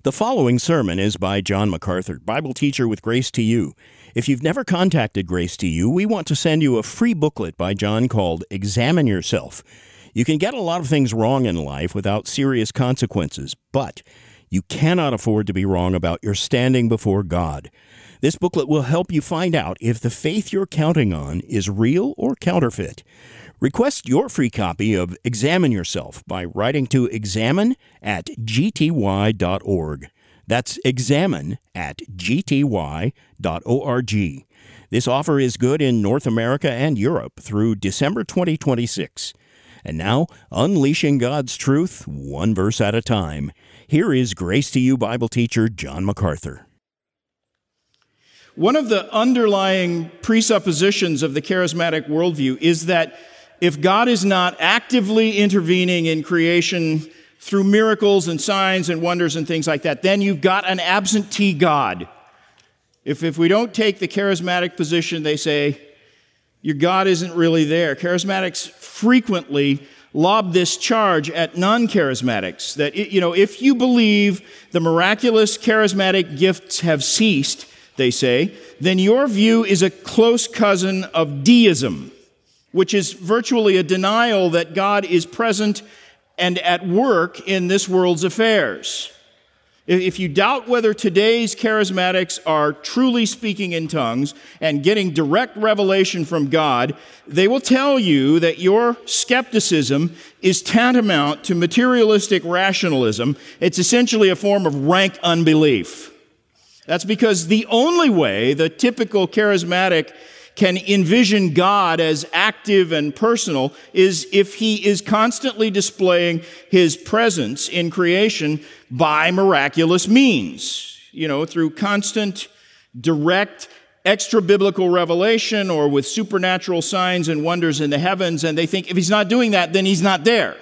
The following sermon is by John MacArthur, Bible teacher with Grace to You. If you've never contacted Grace to You, we want to send you a free booklet by John called Examine Yourself. You can get a lot of things wrong in life without serious consequences, but you cannot afford to be wrong about your standing before God. This booklet will help you find out if the faith you're counting on is real or counterfeit. Request your free copy of Examine Yourself by writing to examine@gty.org. That's examine@gty.org. This offer is good in North America and Europe through December 2026. And now, unleashing God's truth, one verse at a time. Here is Grace to You Bible teacher John MacArthur. One of the underlying presuppositions of the charismatic worldview is that if God is not actively intervening in creation through miracles and signs and wonders and things like that, then you've got an absentee God. If we don't take the charismatic position, they say, your God isn't really there. Charismatics frequently lob this charge at non-charismatics, that, if you believe the miraculous charismatic gifts have ceased, they say, then your view is a close cousin of deism, which is virtually a denial that God is present and at work in this world's affairs. If you doubt whether today's charismatics are truly speaking in tongues and getting direct revelation from God, they will tell you that your skepticism is tantamount to materialistic rationalism. It's essentially a form of rank unbelief. That's because the only way the typical charismatic can envision God as active and personal is if he is constantly displaying his presence in creation by miraculous means, through constant, direct, extra-biblical revelation or with supernatural signs and wonders in the heavens, and they think if he's not doing that, then he's not there.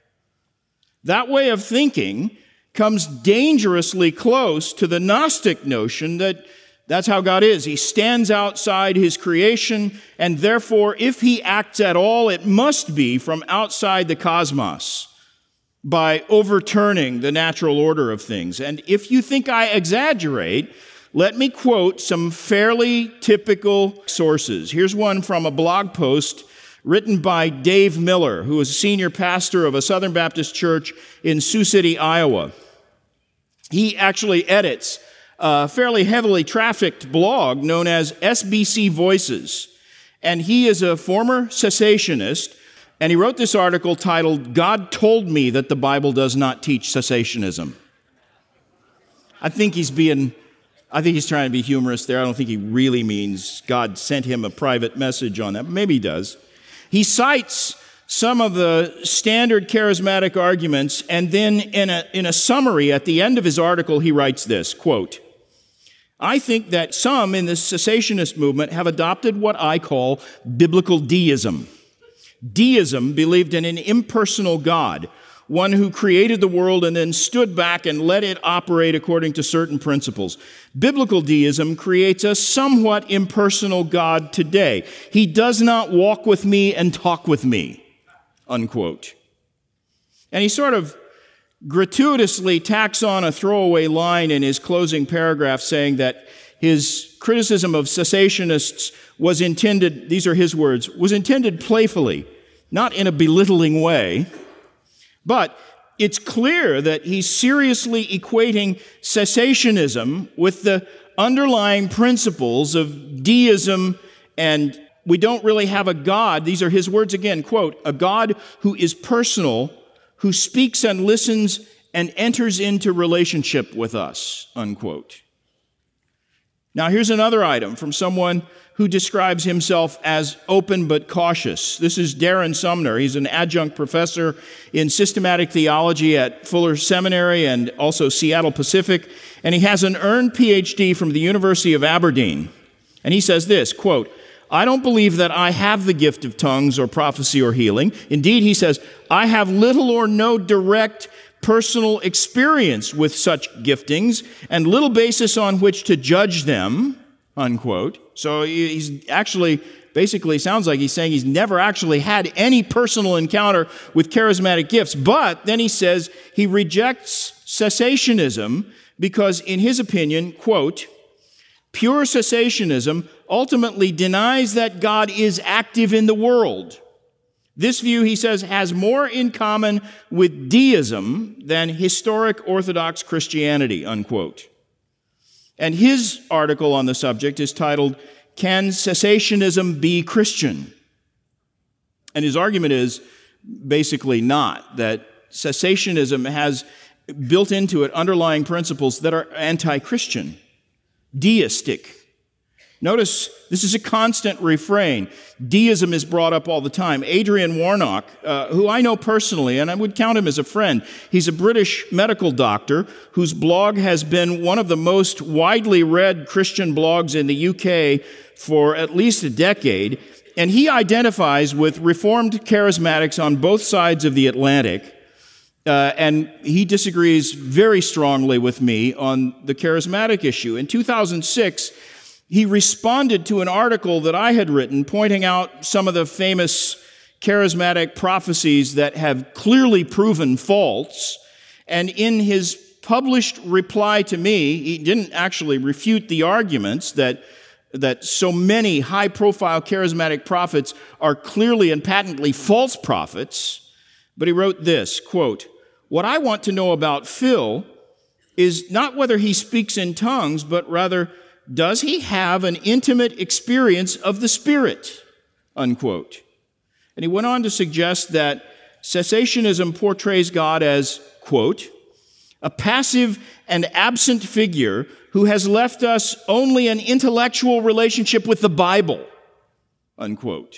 That way of thinking comes dangerously close to the Gnostic notion that that's how God is. He stands outside his creation, and therefore, if he acts at all, it must be from outside the cosmos by overturning the natural order of things. And if you think I exaggerate, let me quote some fairly typical sources. Here's one from a blog post written by Dave Miller, who is a senior pastor of a Southern Baptist church in Sioux City, Iowa. He actually edits a fairly heavily trafficked blog known as SBC Voices. And he is a former cessationist, and he wrote this article titled, "God Told Me That the Bible Does Not Teach Cessationism." I think he's trying to be humorous there. I don't think he really means God sent him a private message on that, but maybe he does. He cites some of the standard charismatic arguments, and then in a summary at the end of his article, he writes this, quote, "I think that some in the cessationist movement have adopted what I call biblical deism. Deism believed in an impersonal God, one who created the world and then stood back and let it operate according to certain principles. Biblical deism creates a somewhat impersonal God today. He does not walk with me and talk with me," unquote. And he sort of gratuitously tacks on a throwaway line in his closing paragraph saying that his criticism of cessationists was intended, these are his words, was intended playfully, not in a belittling way. But it's clear that he's seriously equating cessationism with the underlying principles of deism, and we don't really have a God, these are his words again, quote, "a God who is personal, who speaks and listens and enters into relationship with us," unquote. Now here's another item from someone who describes himself as open but cautious. This is Darren Sumner. He's an adjunct professor in systematic theology at Fuller Seminary and also Seattle Pacific, and he has an earned PhD from the University of Aberdeen. And he says this, quote, "I don't believe that I have the gift of tongues or prophecy or healing. Indeed," he says, "I have little or no direct personal experience with such giftings and little basis on which to judge them," unquote. So he's actually basically sounds like he's saying he's never actually had any personal encounter with charismatic gifts. But then he says he rejects cessationism because in his opinion, quote, pure cessationism ultimately denies that God is active in the world. This view, he says, has more in common with deism than historic Orthodox Christianity, unquote. And his article on the subject is titled, Can Cessationism Be Christian? And his argument is basically not, that cessationism has built into it underlying principles that are anti-Christian, deistic. Notice this is a constant refrain. Deism is brought up all the time. Adrian Warnock, who I know personally, and I would count him as a friend, he's a British medical doctor whose blog has been one of the most widely read Christian blogs in the UK for at least a decade, and he identifies with Reformed charismatics on both sides of the Atlantic, and he disagrees very strongly with me on the charismatic issue. In 2006, he responded to an article that I had written pointing out some of the famous charismatic prophecies that have clearly proven false. And in his published reply to me, he didn't actually refute the arguments that so many high-profile charismatic prophets are clearly and patently false prophets. But he wrote this, quote, what I want to know about Phil is not whether he speaks in tongues, but rather, does he have an intimate experience of the Spirit? Unquote. And he went on to suggest that cessationism portrays God as, quote, a passive and absent figure who has left us only an intellectual relationship with the Bible, unquote.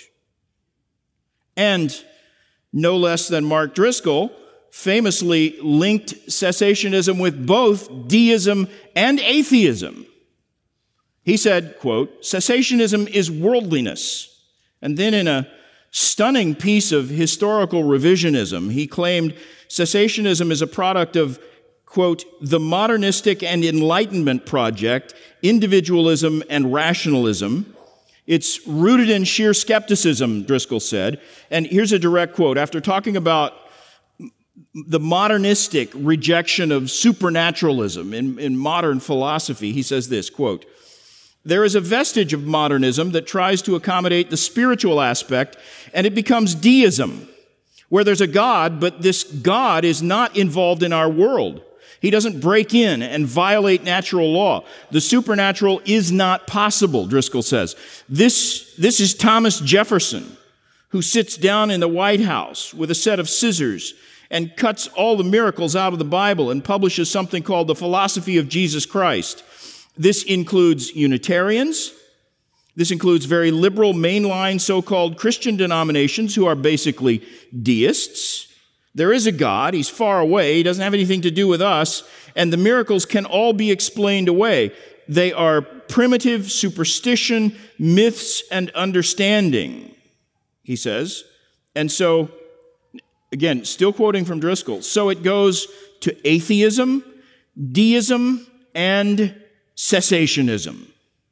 And no less than Mark Driscoll famously linked cessationism with both deism and atheism. He said, quote, cessationism is worldliness. And then in a stunning piece of historical revisionism, he claimed cessationism is a product of, quote, the modernistic and Enlightenment project, individualism and rationalism. It's rooted in sheer skepticism, Driscoll said. And here's a direct quote. After talking about the modernistic rejection of supernaturalism in modern philosophy, he says this, quote, there is a vestige of modernism that tries to accommodate the spiritual aspect, and it becomes deism, where there's a God, but this God is not involved in our world. He doesn't break in and violate natural law. The supernatural is not possible, Driscoll says. This is Thomas Jefferson, who sits down in the White House with a set of scissors and cuts all the miracles out of the Bible and publishes something called the Philosophy of Jesus Christ. This includes Unitarians. This includes very liberal mainline so-called Christian denominations who are basically deists. There is a God. He's far away. He doesn't have anything to do with us. And the miracles can all be explained away. They are primitive superstition, myths, and understanding, he says. And so, again, still quoting from Driscoll, so it goes to atheism, deism, and cessationism.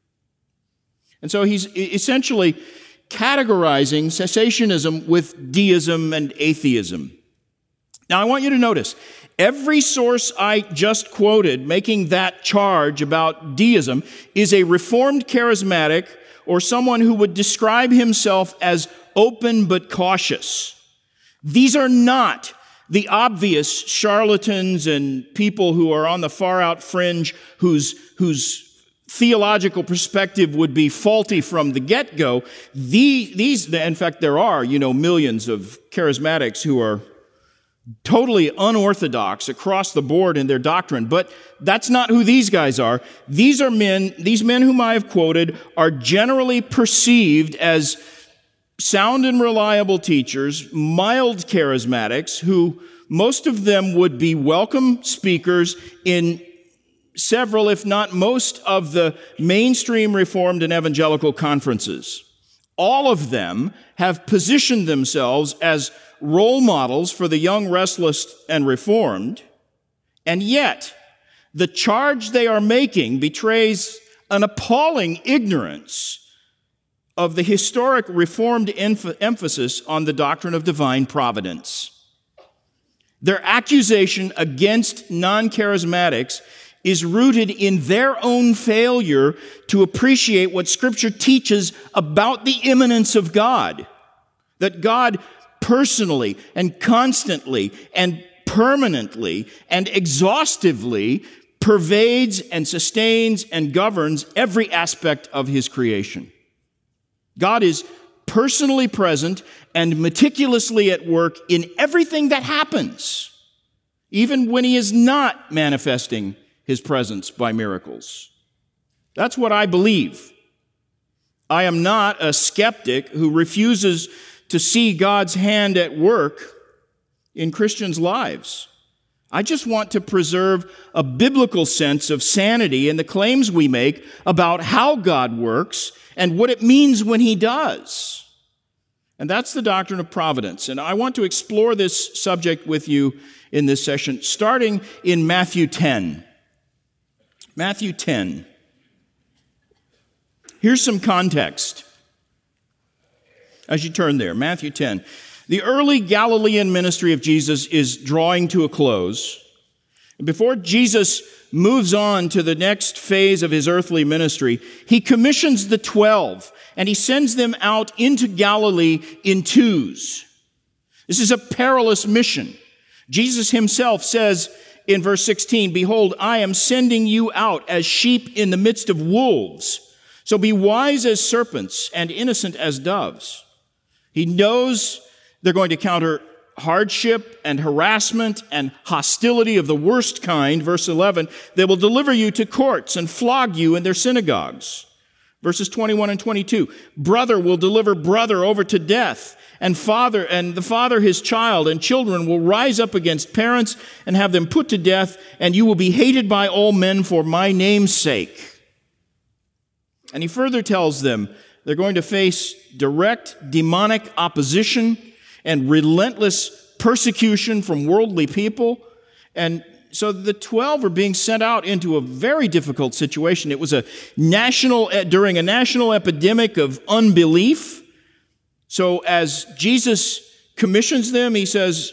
And so he's essentially categorizing cessationism with deism and atheism. Now, I want you to notice, every source I just quoted making that charge about deism is a Reformed charismatic or someone who would describe himself as open but cautious. These are not the obvious charlatans and people who are on the far-out fringe whose theological perspective would be faulty from the get-go. These, in fact, there are, millions of charismatics who are totally unorthodox across the board in their doctrine, but that's not who these guys are. These men whom I have quoted are generally perceived as sound and reliable teachers, mild charismatics, who most of them would be welcome speakers in several, if not most, of the mainstream Reformed and evangelical conferences. All of them have positioned themselves as role models for the young, restless, and Reformed, and yet the charge they are making betrays an appalling ignorance of the historic Reformed emphasis on the doctrine of divine providence. Their accusation against non-charismatics is rooted in their own failure to appreciate what Scripture teaches about the immanence of God. That God personally and constantly and permanently and exhaustively pervades and sustains and governs every aspect of His creation. God is personally present and meticulously at work in everything that happens, even when He is not manifesting His presence by miracles. That's what I believe. I am not a skeptic who refuses to see God's hand at work in Christians' lives. I just want to preserve a biblical sense of sanity in the claims we make about how God works and what it means when He does. And that's the doctrine of providence. And I want to explore this subject with you in this session, starting in Matthew 10. Matthew 10. Here's some context as you turn there. Matthew 10. The early Galilean ministry of Jesus is drawing to a close. Before Jesus moves on to the next phase of His earthly ministry, He commissions the 12, and He sends them out into Galilee in twos. This is a perilous mission. Jesus Himself says in verse 16, "Behold, I am sending you out as sheep in the midst of wolves. So be wise as serpents and innocent as doves." He knows they're going to counter hardship and harassment and hostility of the worst kind. Verse 11, "They will deliver you to courts and flog you in their synagogues." Verses 21 and 22, "Brother will deliver brother over to death, and the father his child, and children will rise up against parents and have them put to death, and you will be hated by all men for my name's sake." And He further tells them they're going to face direct demonic opposition and relentless persecution from worldly people. And so the 12 are being sent out into a very difficult situation. It was during a national epidemic of unbelief. So as Jesus commissions them, He says,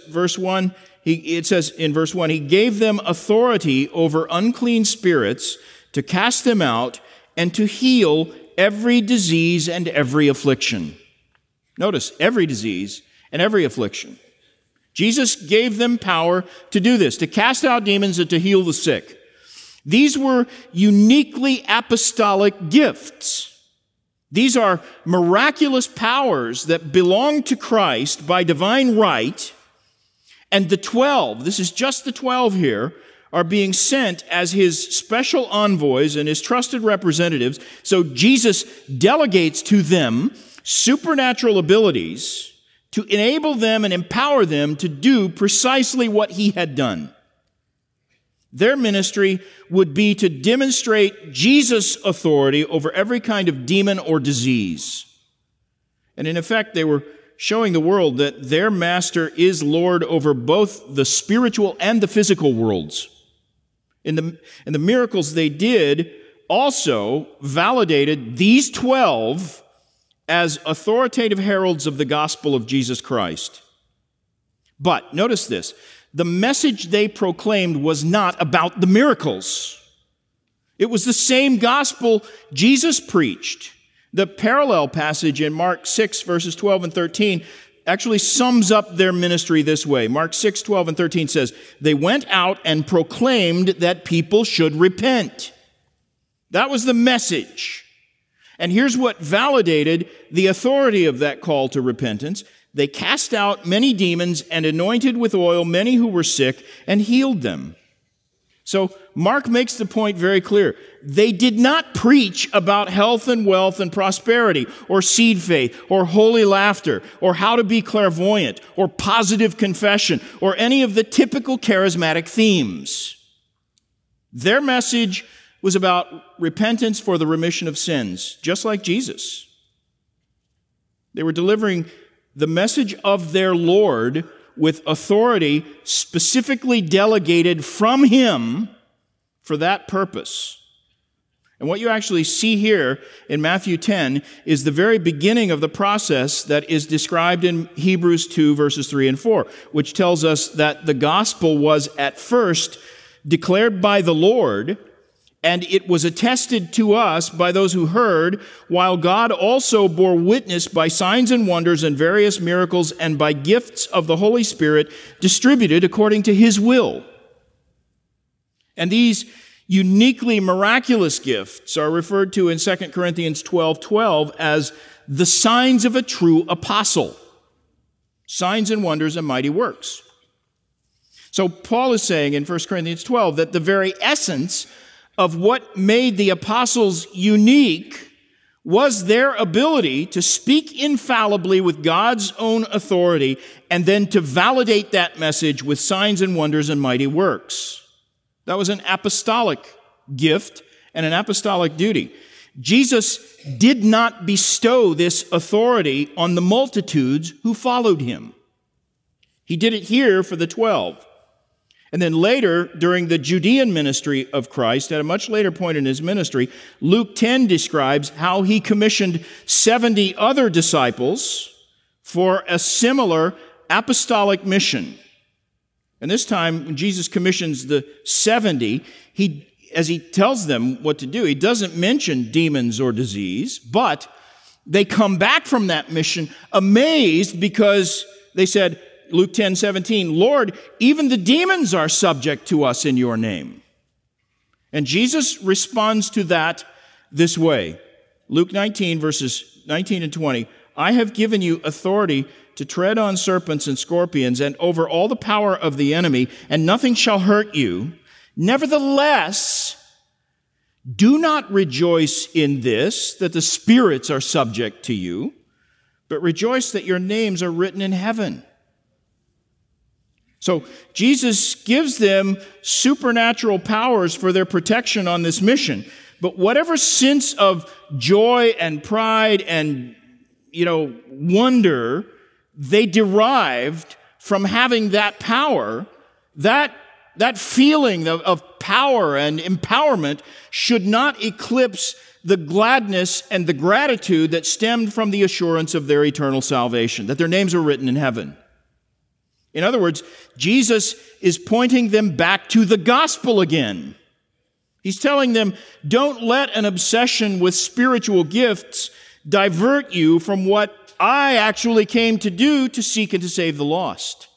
it says in verse 1, He gave them authority over unclean spirits to cast them out and to heal every disease and every affliction. Notice, every disease and every affliction. Jesus gave them power to do this, to cast out demons and to heal the sick. These were uniquely apostolic gifts. These are miraculous powers that belong to Christ by divine right, and the 12, this is just the 12 here, are being sent as His special envoys and His trusted representatives. So Jesus delegates to them supernatural abilities to enable them and empower them to do precisely what He had done. Their ministry would be to demonstrate Jesus' authority over every kind of demon or disease. And in effect, they were showing the world that their master is Lord over both the spiritual and the physical worlds. And the miracles they did also validated these 12 as authoritative heralds of the gospel of Jesus Christ. But notice this, the message they proclaimed was not about the miracles. It was the same gospel Jesus preached. The parallel passage in Mark 6, verses 12 and 13 actually sums up their ministry this way. Mark 6, 12 and 13 says, "They went out and proclaimed that people should repent." That was the message. And here's what validated the authority of that call to repentance. They cast out many demons and anointed with oil many who were sick and healed them. So Mark makes the point very clear. They did not preach about health and wealth and prosperity or seed faith or holy laughter or how to be clairvoyant or positive confession or any of the typical charismatic themes. Their message was about repentance for the remission of sins, just like Jesus. They were delivering the message of their Lord with authority specifically delegated from Him for that purpose. And what you actually see here in Matthew 10 is the very beginning of the process that is described in Hebrews 2, verses 3 and 4, which tells us that the gospel was at first declared by the Lord, and it was attested to us by those who heard, while God also bore witness by signs and wonders and various miracles and by gifts of the Holy Spirit distributed according to his will. And these uniquely miraculous gifts are referred to in 2 Corinthians 12:12 as the signs of a true apostle. Signs and wonders and mighty works. So Paul is saying in 1 Corinthians 12 that the very essence of what made the apostles unique was their ability to speak infallibly with God's own authority and then to validate that message with signs and wonders and mighty works. That was an apostolic gift and an apostolic duty. Jesus did not bestow this authority on the multitudes who followed him. He did it here for the 12. And then later, during the Judean ministry of Christ, at a much later point in his ministry, Luke 10 describes how he commissioned 70 other disciples for a similar apostolic mission. And this time, when Jesus commissions the 70, as he tells them what to do, he doesn't mention demons or disease, but they come back from that mission amazed because they said, Luke 10:17, Lord, even the demons are subject to us in your name. And Jesus responds to that this way. Luke 19, verses 19 and 20, I have given you authority to tread on serpents and scorpions and over all the power of the enemy, and nothing shall hurt you. Nevertheless, do not rejoice in this, that the spirits are subject to you, but rejoice that your names are written in heaven. So Jesus gives them supernatural powers for their protection on this mission. But whatever sense of joy and pride and, wonder they derived from having that power, that feeling of power and empowerment should not eclipse the gladness and the gratitude that stemmed from the assurance of their eternal salvation, that their names are written in heaven. In other words, Jesus is pointing them back to the gospel again. He's telling them, don't let an obsession with spiritual gifts divert you from what I actually came to do to seek and to save the lost.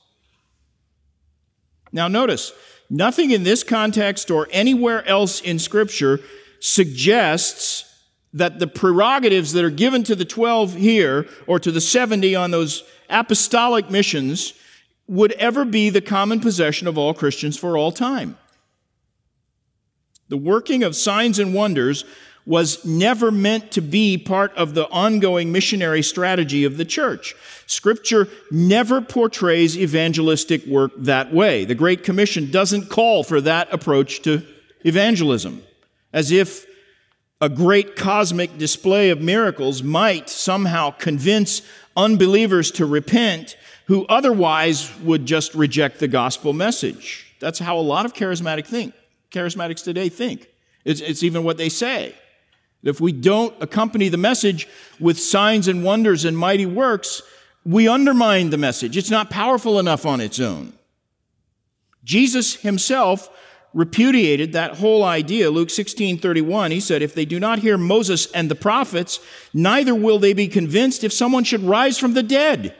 Now notice, nothing in this context or anywhere else in Scripture suggests that the prerogatives that are given to the 12 here or to the 70 on those apostolic missions would ever be the common possession of all Christians for all time. The working of signs and wonders was never meant to be part of the ongoing missionary strategy of the church. Scripture never portrays evangelistic work that way. The Great Commission doesn't call for that approach to evangelism, as if a great cosmic display of miracles might somehow convince unbelievers to repent who otherwise would just reject the gospel message. That's how a lot of charismatics today think. It's even what they say. If we don't accompany the message with signs and wonders and mighty works, we undermine the message. It's not powerful enough on its own. Jesus himself repudiated that whole idea. Luke 16:31, he said, if they do not hear Moses and the prophets, neither will they be convinced if someone should rise from the dead.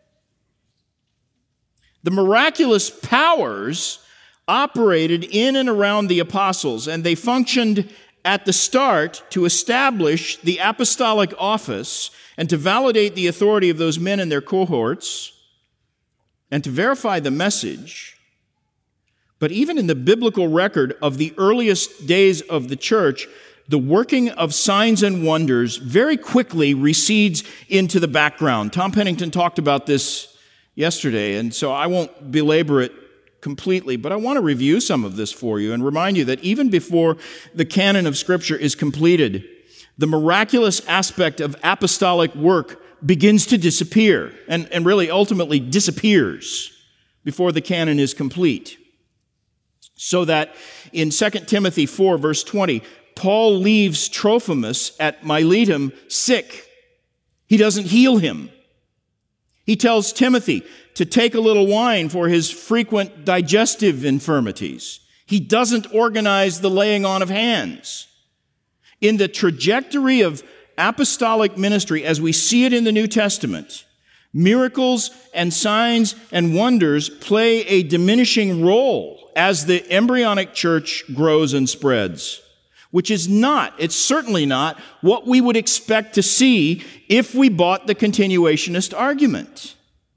The miraculous powers operated in and around the apostles, and they functioned at the start to establish the apostolic office and to validate the authority of those men and their cohorts and to verify the message. But even in the biblical record of the earliest days of the church, the working of signs and wonders very quickly recedes into the background. Tom Pennington talked about this yesterday, and so I won't belabor it completely, but I want to review some of this for you and remind you that even before the canon of Scripture is completed, the miraculous aspect of apostolic work begins to disappear and really ultimately disappears before the canon is complete. So that in 2 Timothy 4, verse 20, Paul leaves Trophimus at Miletum sick. He doesn't heal him. He tells Timothy to take a little wine for his frequent digestive infirmities. He doesn't organize the laying on of hands. In the trajectory of apostolic ministry, as we see it in the New Testament, miracles and signs and wonders play a diminishing role as the embryonic church grows and spreads, which is not, it's certainly not, what we would expect to see if we bought the continuationist argument.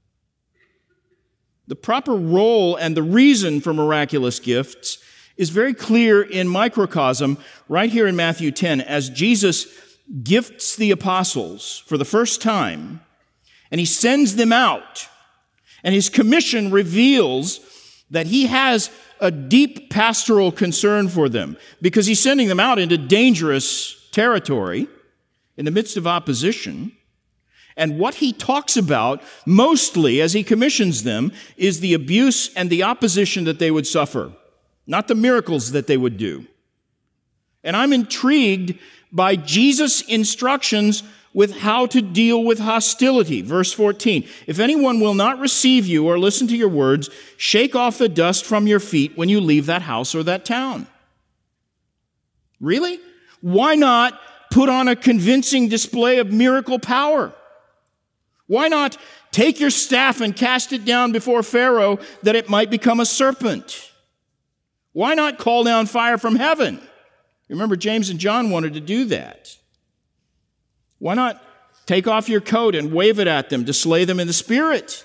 The proper role and the reason for miraculous gifts is very clear in microcosm right here in Matthew 10 as Jesus gifts the apostles for the first time, and he sends them out, and his commission reveals that he has a deep pastoral concern for them because he's sending them out into dangerous territory in the midst of opposition. And what he talks about mostly as he commissions them is the abuse and the opposition that they would suffer, not the miracles that they would do. And I'm intrigued by Jesus' instructions with how to deal with hostility. Verse 14, if anyone will not receive you or listen to your words, shake off the dust from your feet when you leave that house or that town. Really? Why not put on a convincing display of miracle power? Why not take your staff and cast it down before Pharaoh that it might become a serpent? Why not call down fire from heaven? Remember, James and John wanted to do that. Why not take off your coat and wave it at them to slay them in the spirit?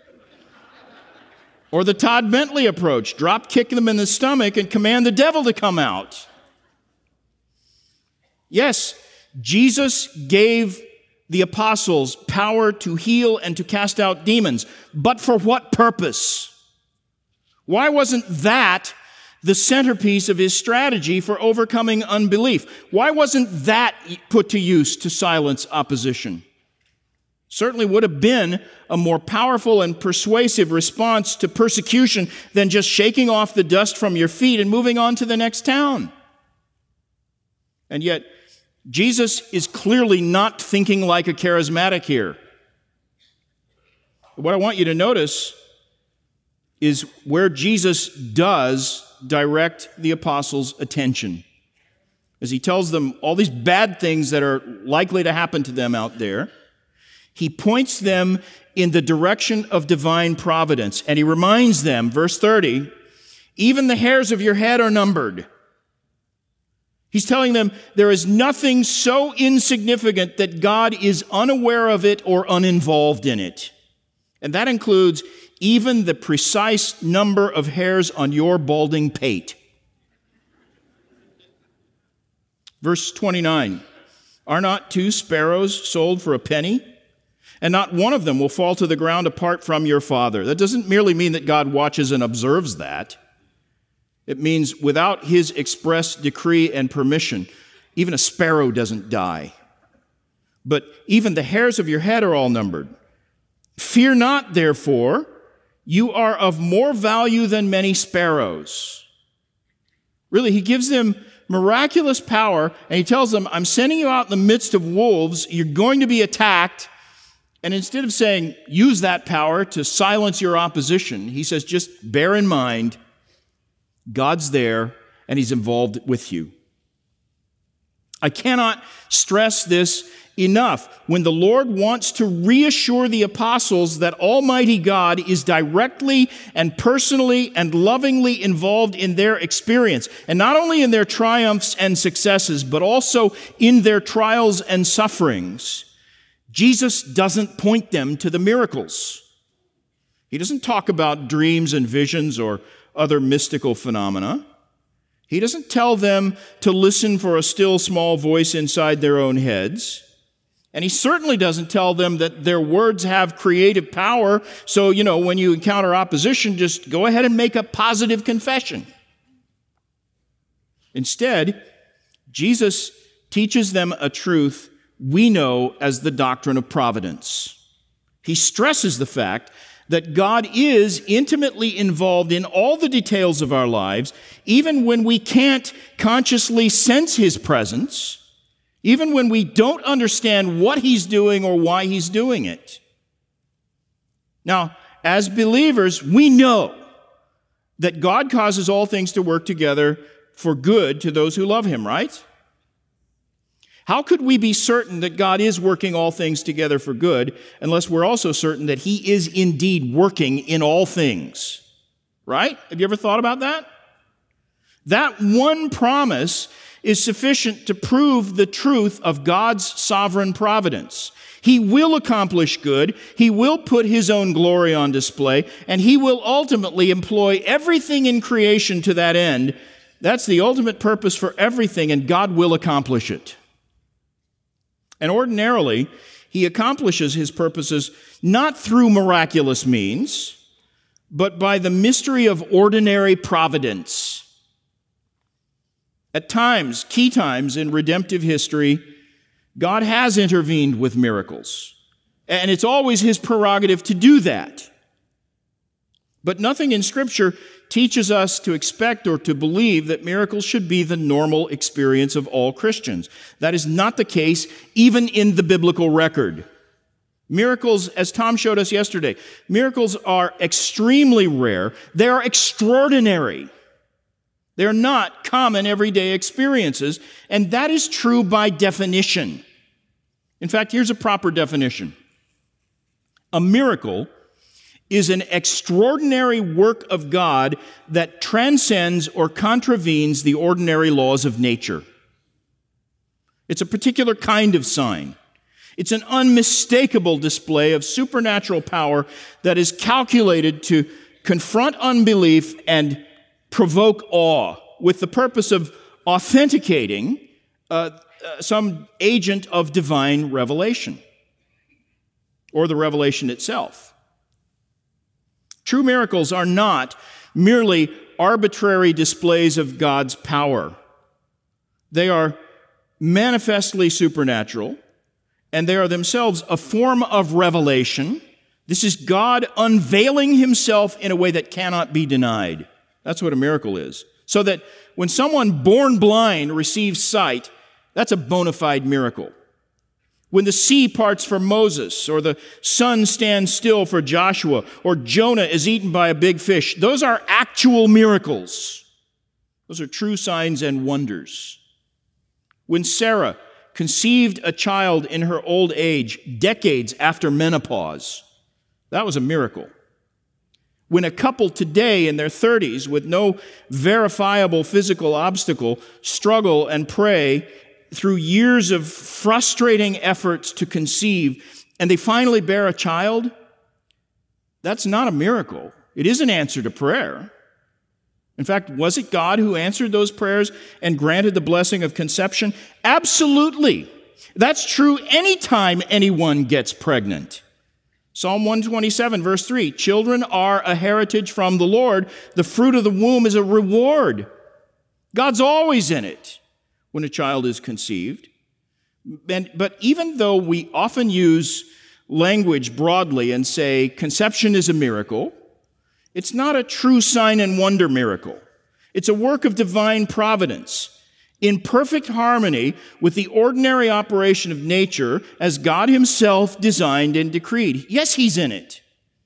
Or the Todd Bentley approach, drop kick them in the stomach and command the devil to come out. Yes, Jesus gave the apostles power to heal and to cast out demons, but for what purpose? Why wasn't that the centerpiece of his strategy for overcoming unbelief? Why wasn't that put to use to silence opposition? Certainly would have been a more powerful and persuasive response to persecution than just shaking off the dust from your feet and moving on to the next town. And yet, Jesus is clearly not thinking like a charismatic here. What I want you to notice is where Jesus does direct the apostles' attention. As he tells them all these bad things that are likely to happen to them out there, he points them in the direction of divine providence. And he reminds them, verse 30, even the hairs of your head are numbered. He's telling them there is nothing so insignificant that God is unaware of it or uninvolved in it. And that includes even the precise number of hairs on your balding pate. Verse 29, are not 2 sparrows sold for a penny? And not one of them will fall to the ground apart from your Father. That doesn't merely mean that God watches and observes that. It means without his express decree and permission, even a sparrow doesn't die. But even the hairs of your head are all numbered. Fear not, therefore, you are of more value than many sparrows. Really, he gives them miraculous power, and he tells them, I'm sending you out in the midst of wolves. You're going to be attacked. And instead of saying, use that power to silence your opposition, he says, just bear in mind, God's there, and he's involved with you. I cannot stress this enough. When the Lord wants to reassure the apostles that Almighty God is directly and personally and lovingly involved in their experience, and not only in their triumphs and successes, but also in their trials and sufferings, Jesus doesn't point them to the miracles. He doesn't talk about dreams and visions or other mystical phenomena. He doesn't tell them to listen for a still small voice inside their own heads. And he certainly doesn't tell them that their words have creative power. So, when you encounter opposition, just go ahead and make a positive confession. Instead, Jesus teaches them a truth we know as the doctrine of providence. He stresses the fact that God is intimately involved in all the details of our lives, even when we can't consciously sense his presence, even when we don't understand what he's doing or why he's doing it. Now, as believers, we know that God causes all things to work together for good to those who love him, right? How could we be certain that God is working all things together for good unless we're also certain that he is indeed working in all things? Right? Have you ever thought about that? That one promise is sufficient to prove the truth of God's sovereign providence. He will accomplish good, he will put his own glory on display, and he will ultimately employ everything in creation to that end. That's the ultimate purpose for everything, and God will accomplish it. And ordinarily, he accomplishes his purposes not through miraculous means, but by the mystery of ordinary providence. At times, key times in redemptive history, God has intervened with miracles, and it's always his prerogative to do that. But nothing in Scripture teaches us to expect or to believe that miracles should be the normal experience of all Christians. That is not the case even in the biblical record. Miracles, as Tom showed us yesterday, miracles are extremely rare. They are extraordinary. They're not common everyday experiences, and that is true by definition. In fact, here's a proper definition. A miracle is an extraordinary work of God that transcends or contravenes the ordinary laws of nature. It's a particular kind of sign. It's an unmistakable display of supernatural power that is calculated to confront unbelief and provoke awe with the purpose of authenticating some agent of divine revelation or the revelation itself. True miracles are not merely arbitrary displays of God's power. They are manifestly supernatural, and they are themselves a form of revelation. This is God unveiling himself in a way that cannot be denied. That's what a miracle is. So that when someone born blind receives sight, that's a bona fide miracle. When the sea parts for Moses, or the sun stands still for Joshua, or Jonah is eaten by a big fish, those are actual miracles. Those are true signs and wonders. When Sarah conceived a child in her old age, decades after menopause, that was a miracle. When a couple today in their 30s with no verifiable physical obstacle struggle and pray through years of frustrating efforts to conceive, and they finally bear a child, that's not a miracle. It is an answer to prayer. In fact, was it God who answered those prayers and granted the blessing of conception? Absolutely. That's true anytime anyone gets pregnant. Psalm 127, verse 3, children are a heritage from the Lord. The fruit of the womb is a reward. God's always in it when a child is conceived. But even though we often use language broadly and say conception is a miracle, it's not a true sign and wonder miracle. It's a work of divine providence in perfect harmony with the ordinary operation of nature as God himself designed and decreed. Yes, he's in it.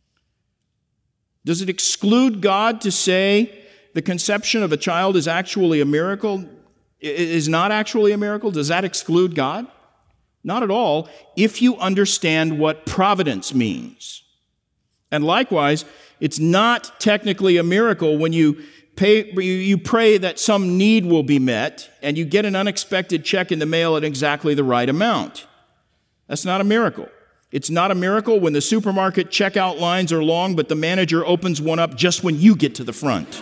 Does it exclude God to say the conception of a child is actually a miracle? Is not actually a miracle? Does that exclude God? Not at all, if you understand what providence means. And likewise, it's not technically a miracle when you pray that some need will be met and you get an unexpected check in the mail at exactly the right amount. That's not a miracle. It's not a miracle when the supermarket checkout lines are long, but the manager opens one up just when you get to the front.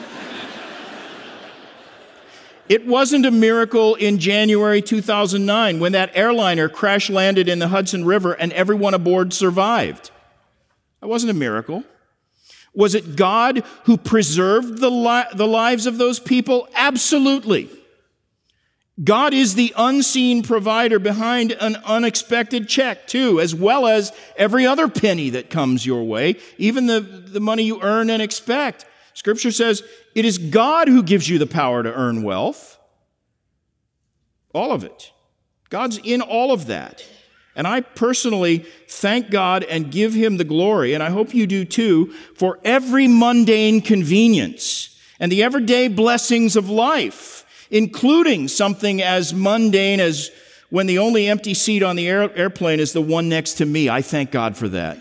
It wasn't a miracle in January 2009 when that airliner crash landed in the Hudson River and everyone aboard survived. That wasn't a miracle. Was it God who preserved the lives of those people? Absolutely. God is the unseen provider behind an unexpected check, too, as well as every other penny that comes your way, even the money you earn and expect. Scripture says it is God who gives you the power to earn wealth. All of it. God's in all of that. And I personally thank God and give him the glory, and I hope you do too, for every mundane convenience and the everyday blessings of life, including something as mundane as when the only empty seat on the airplane is the one next to me. I thank God for that.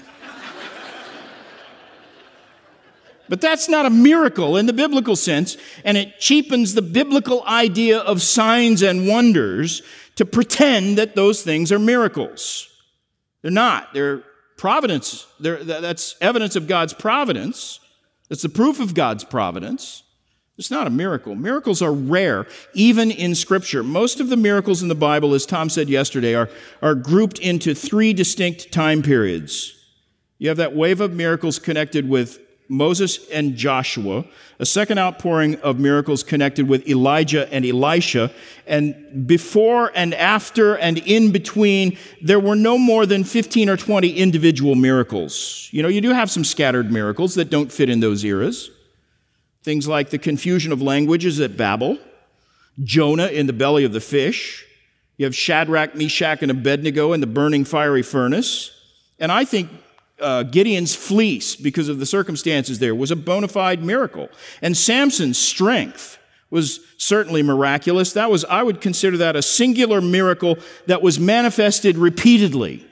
But that's not a miracle in the biblical sense, and it cheapens the biblical idea of signs and wonders to pretend that those things are miracles. They're not. They're providence. That's evidence of God's providence. That's the proof of God's providence. It's not a miracle. Miracles are rare, even in Scripture. Most of the miracles in the Bible, as Tom said yesterday, are grouped into three distinct time periods. You have that wave of miracles connected with Moses and Joshua, a second outpouring of miracles connected with Elijah and Elisha, and before and after and in between, there were no more than 15 or 20 individual miracles. You do have some scattered miracles that don't fit in those eras. Things like the confusion of languages at Babel, Jonah in the belly of the fish. You have Shadrach, Meshach, and Abednego in the burning fiery furnace. And I think Gideon's fleece, because of the circumstances there, was a bona fide miracle. And Samson's strength was certainly miraculous. I would consider that a singular miracle that was manifested repeatedly.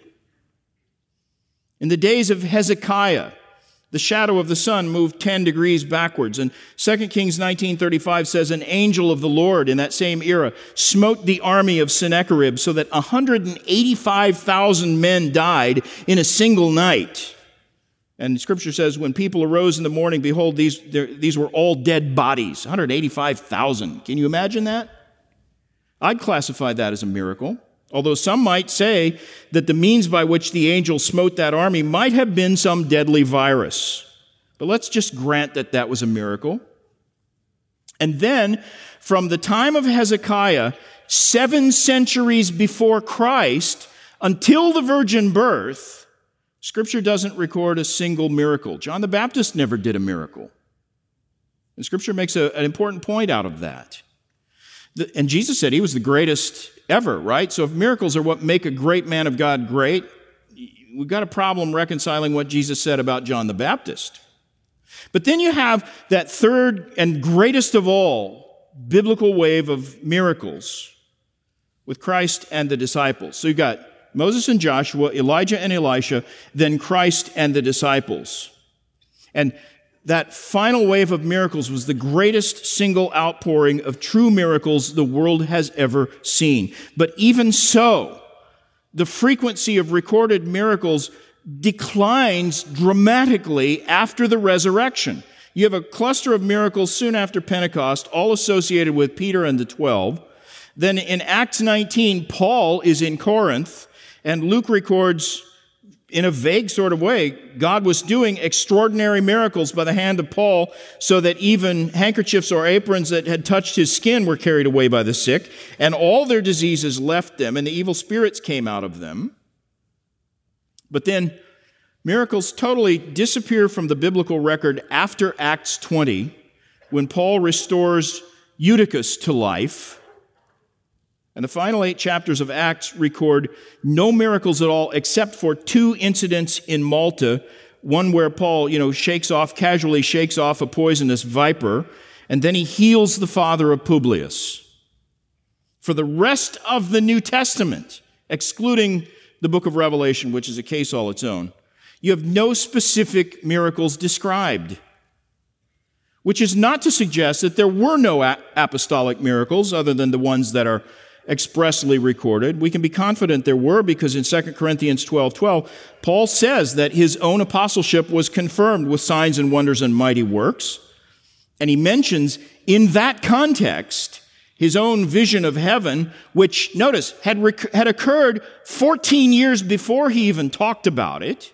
In the days of Hezekiah, the shadow of the sun moved 10 degrees backwards. And 2 Kings 19:35 says, an angel of the Lord in that same era smote the army of Sennacherib so that 185,000 men died in a single night. And Scripture says, when people arose in the morning, behold, these were all dead bodies, 185,000. Can you imagine that? I'd classify that as a miracle. Although some might say that the means by which the angel smote that army might have been some deadly virus. But let's just grant that that was a miracle. And then, from the time of Hezekiah, 7 centuries before Christ, until the virgin birth, Scripture doesn't record a single miracle. John the Baptist never did a miracle. And Scripture makes an important point out of that. And Jesus said he was the greatest ever, right? So if miracles are what make a great man of God great, we've got a problem reconciling what Jesus said about John the Baptist. But then you have that third and greatest of all biblical wave of miracles with Christ and the disciples. So you've got Moses and Joshua, Elijah and Elisha, then Christ and the disciples. And that final wave of miracles was the greatest single outpouring of true miracles the world has ever seen. But even so, the frequency of recorded miracles declines dramatically after the resurrection. You have a cluster of miracles soon after Pentecost, all associated with Peter and the 12. Then in Acts 19, Paul is in Corinth, and Luke records in a vague sort of way, God was doing extraordinary miracles by the hand of Paul so that even handkerchiefs or aprons that had touched his skin were carried away by the sick, and all their diseases left them, and the evil spirits came out of them. But then miracles totally disappear from the biblical record after Acts 20, when Paul restores Eutychus to life. And the final 8 chapters of Acts record no miracles at all except for 2 incidents in Malta, one where Paul, casually shakes off a poisonous viper, and then he heals the father of Publius. For the rest of the New Testament, excluding the book of Revelation, which is a case all its own, you have no specific miracles described, which is not to suggest that there were no apostolic miracles other than the ones that are expressly recorded. We can be confident there were, because in 2 Corinthians 12:12, Paul says that his own apostleship was confirmed with signs and wonders and mighty works. And he mentions in that context his own vision of heaven, which, notice, had occurred 14 years before he even talked about it.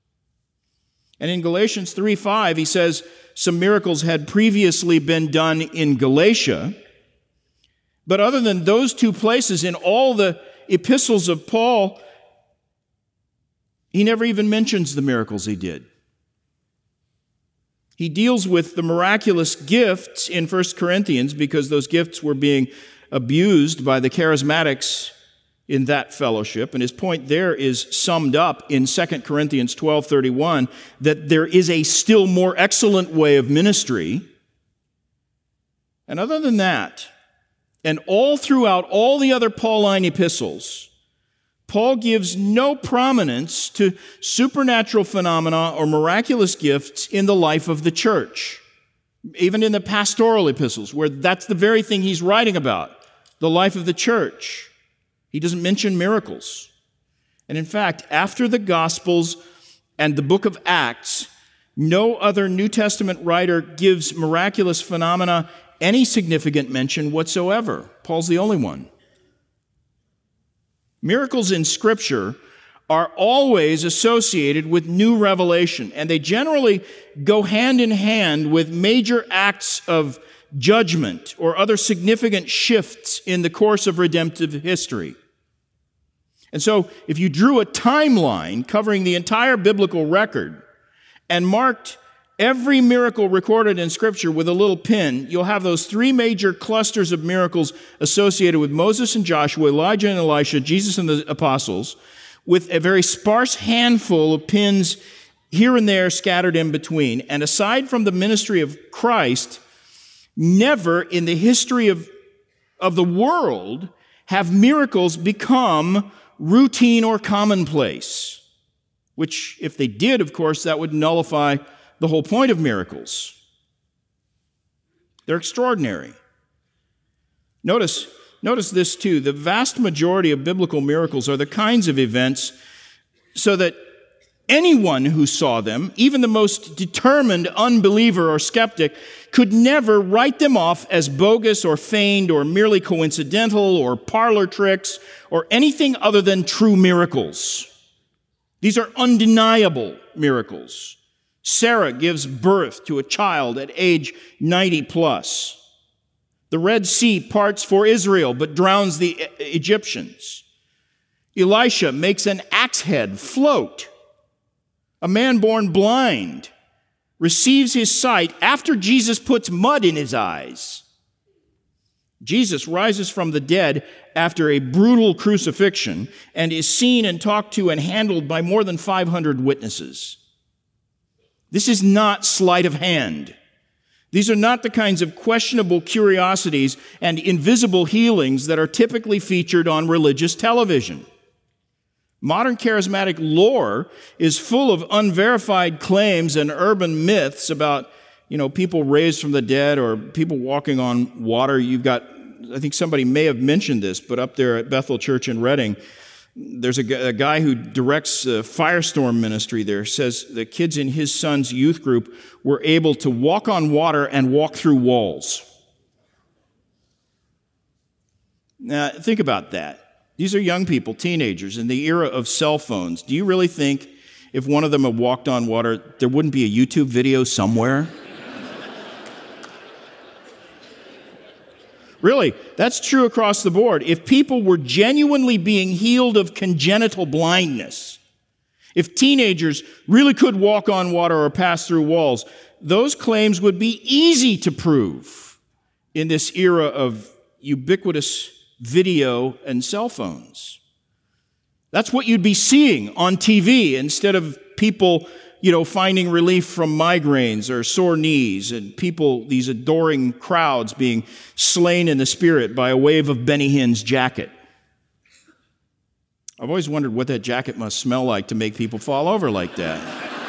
And in Galatians 3:5, he says some miracles had previously been done in Galatia. But other than those 2 places in all the epistles of Paul, he never even mentions the miracles he did. He deals with the miraculous gifts in 1 Corinthians because those gifts were being abused by the charismatics in that fellowship. And his point there is summed up in 2 Corinthians 12:31, that there is a still more excellent way of ministry. And other than that, and all throughout all the other Pauline epistles, Paul gives no prominence to supernatural phenomena or miraculous gifts in the life of the church. Even in the pastoral epistles, where that's the very thing he's writing about, the life of the church. He doesn't mention miracles. And in fact, after the Gospels and the book of Acts, no other New Testament writer gives miraculous phenomena any significant mention whatsoever. Paul's the only one. Miracles in Scripture are always associated with new revelation, and they generally go hand in hand with major acts of judgment or other significant shifts in the course of redemptive history. And so, if you drew a timeline covering the entire biblical record and marked every miracle recorded in Scripture with a little pin, you'll have those three major clusters of miracles associated with Moses and Joshua, Elijah and Elisha, Jesus and the apostles, with a very sparse handful of pins here and there scattered in between. And aside from the ministry of Christ, never in the history of the world have miracles become routine or commonplace, which, if they did, of course, that would nullify the whole point of miracles. They're extraordinary. Notice this too. The vast majority of biblical miracles are the kinds of events so that anyone who saw them, even the most determined unbeliever or skeptic, could never write them off as bogus or feigned or merely coincidental or parlor tricks or anything other than true miracles. These are undeniable miracles. Sarah gives birth to a child at age 90 plus. The Red Sea parts for Israel but drowns the Egyptians. Elisha makes an axe head float. A man born blind receives his sight after Jesus puts mud in his eyes. Jesus rises from the dead after a brutal crucifixion and is seen and talked to and handled by more than 500 witnesses. This is not sleight of hand. These are not the kinds of questionable curiosities and invisible healings that are typically featured on religious television. Modern charismatic lore is full of unverified claims and urban myths about, people raised from the dead or people walking on water. You've got, I think somebody may have mentioned this, but up there at Bethel Church in Reading, there's a guy who directs Firestorm ministry there, says the kids in his son's youth group were able to walk on water and walk through walls. Now, think about that. These are young people, teenagers, in the era of cell phones. Do you really think if one of them had walked on water, there wouldn't be a YouTube video somewhere? Really, that's true across the board. If people were genuinely being healed of congenital blindness, if teenagers really could walk on water or pass through walls, those claims would be easy to prove in this era of ubiquitous video and cell phones. That's what you'd be seeing on TV instead of people, finding relief from migraines or sore knees and people, these adoring crowds being slain in the spirit by a wave of Benny Hinn's jacket. I've always wondered what that jacket must smell like to make people fall over like that.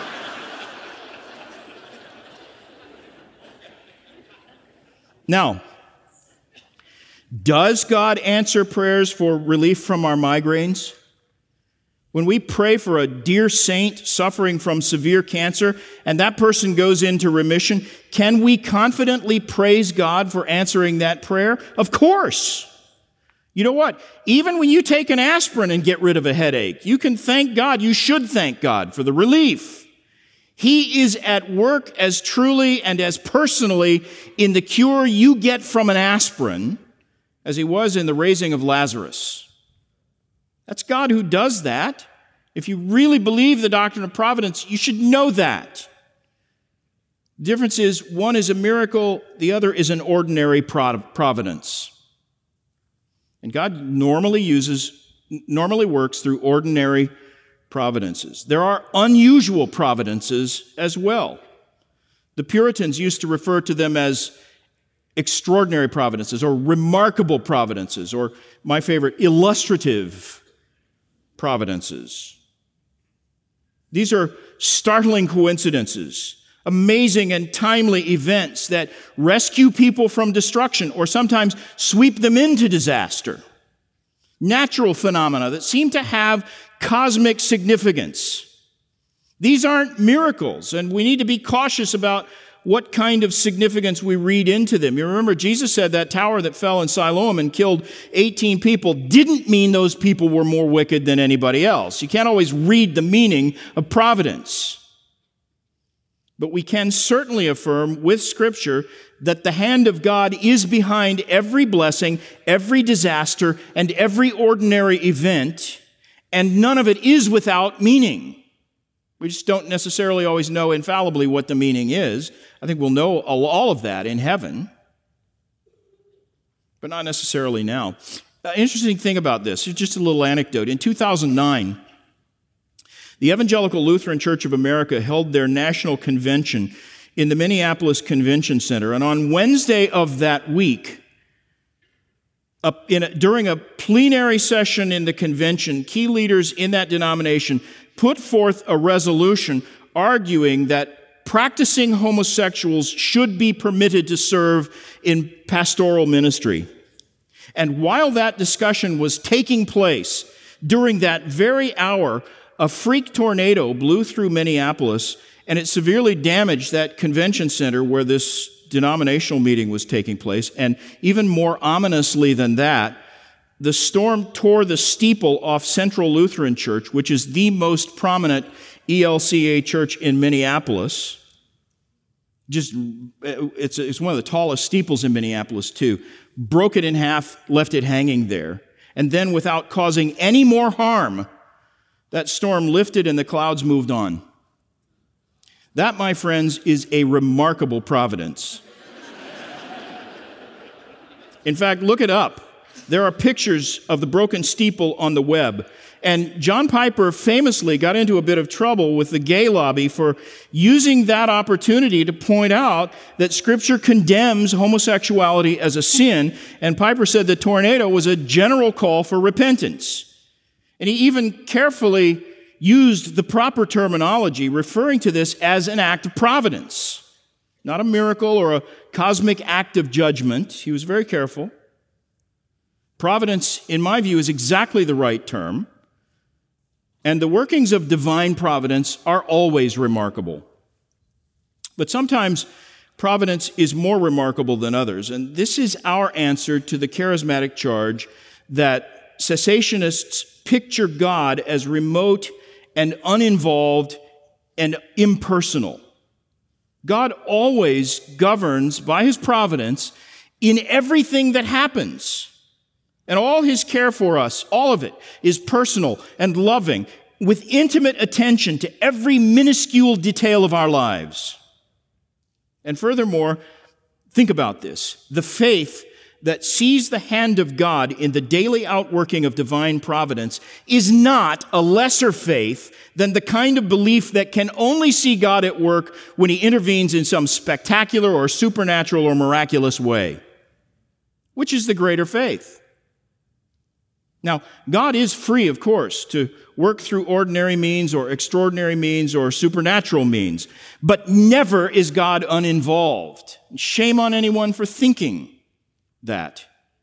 Now, does God answer prayers for relief from our migraines? When we pray for a dear saint suffering from severe cancer and that person goes into remission, can we confidently praise God for answering that prayer? Of course. You know what? Even when you take an aspirin and get rid of a headache, you can thank God, you should thank God for the relief. He is at work as truly and as personally in the cure you get from an aspirin as he was in the raising of Lazarus. That's God who does that. If you really believe the doctrine of providence, you should know that. The difference is one is a miracle, the other is an ordinary providence. And God normally works through ordinary providences. There are unusual providences as well. The Puritans used to refer to them as extraordinary providences or remarkable providences, or my favorite, illustrative providences. These are startling coincidences, amazing and timely events that rescue people from destruction or sometimes sweep them into disaster. Natural phenomena that seem to have cosmic significance. These aren't miracles, and we need to be cautious about what kind of significance we read into them. You remember Jesus said that tower that fell in Siloam and killed 18 people didn't mean those people were more wicked than anybody else. You can't always read the meaning of providence. But we can certainly affirm with Scripture that the hand of God is behind every blessing, every disaster, and every ordinary event, and none of it is without meaning. We just don't necessarily always know infallibly what the meaning is. I think we'll know all of that in heaven, but not necessarily now. Interesting thing about this, just a little anecdote. In 2009, the Evangelical Lutheran Church of America held their national convention in the Minneapolis Convention Center, and on Wednesday of that week, during a plenary session in the convention, key leaders in that denomination put forth a resolution arguing that practicing homosexuals should be permitted to serve in pastoral ministry. And while that discussion was taking place, during that very hour, a freak tornado blew through Minneapolis, and it severely damaged that convention center where this denominational meeting was taking place. And even more ominously than that, the storm tore the steeple off Central Lutheran Church, which is the most prominent ELCA church in Minneapolis. It's one of the tallest steeples in Minneapolis, too. Broke it in half, left it hanging there. And then, without causing any more harm, that storm lifted and the clouds moved on. That, my friends, is a remarkable providence. In fact, look it up. There are pictures of the broken steeple on the web. And John Piper famously got into a bit of trouble with the gay lobby for using that opportunity to point out that Scripture condemns homosexuality as a sin. And Piper said the tornado was a general call for repentance. And he even carefully used the proper terminology, referring to this as an act of providence, not a miracle or a cosmic act of judgment. He was very careful. Providence, in my view, is exactly the right term, and the workings of divine providence are always remarkable. But sometimes providence is more remarkable than others, and this is our answer to the charismatic charge that cessationists picture God as remote and uninvolved and impersonal. God always governs by His providence in everything that happens. And all His care for us, all of it, is personal and loving, with intimate attention to every minuscule detail of our lives. And furthermore, think about this. The faith that sees the hand of God in the daily outworking of divine providence is not a lesser faith than the kind of belief that can only see God at work when He intervenes in some spectacular or supernatural or miraculous way. Which is the greater faith? Now, God is free, of course, to work through ordinary means or extraordinary means or supernatural means, but never is God uninvolved. Shame on anyone for thinking that.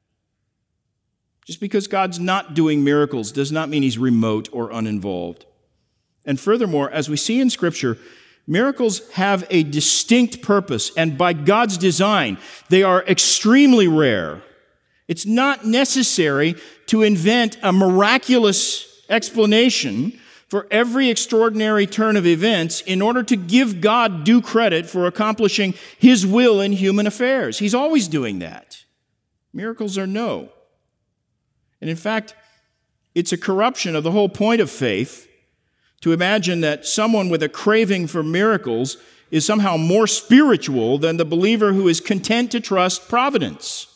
Just because God's not doing miracles does not mean He's remote or uninvolved. And furthermore, as we see in Scripture, miracles have a distinct purpose, and by God's design, they are extremely rare. It's not necessary to invent a miraculous explanation for every extraordinary turn of events in order to give God due credit for accomplishing His will in human affairs. He's always doing that. Miracles are no. And in fact, it's a corruption of the whole point of faith to imagine that someone with a craving for miracles is somehow more spiritual than the believer who is content to trust providence.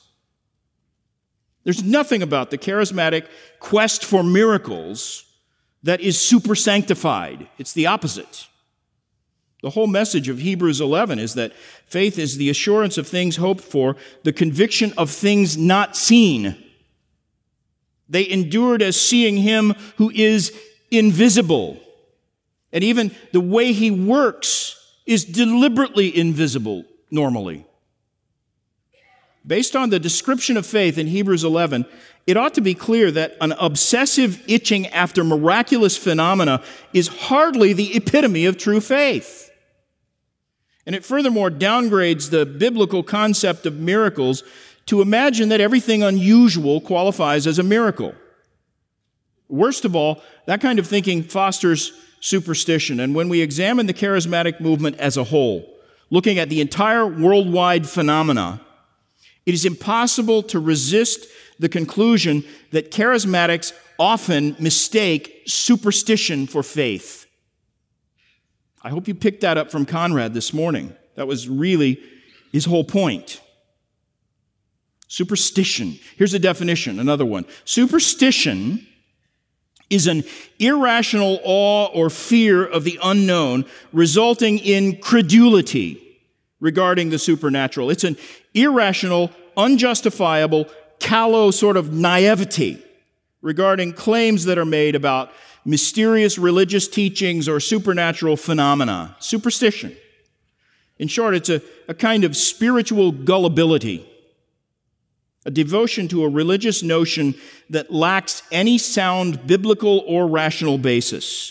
There's nothing about the charismatic quest for miracles that is super sanctified. It's the opposite. The whole message of Hebrews 11 is that faith is the assurance of things hoped for, the conviction of things not seen. They endured as seeing him who is invisible. And even the way he works is deliberately invisible normally. Based on the description of faith in Hebrews 11, it ought to be clear that an obsessive itching after miraculous phenomena is hardly the epitome of true faith. And it furthermore downgrades the biblical concept of miracles to imagine that everything unusual qualifies as a miracle. Worst of all, that kind of thinking fosters superstition. And when we examine the charismatic movement as a whole, looking at the entire worldwide phenomena, it is impossible to resist the conclusion that charismatics often mistake superstition for faith. I hope you picked that up from Conrad this morning. That was really his whole point. Superstition. Here's a definition, another one. Superstition is an irrational awe or fear of the unknown resulting in credulity regarding the supernatural. It's an irrational, unjustifiable, callow sort of naivety regarding claims that are made about mysterious religious teachings or supernatural phenomena. Superstition. In short, it's a kind of spiritual gullibility, a devotion to a religious notion that lacks any sound biblical or rational basis.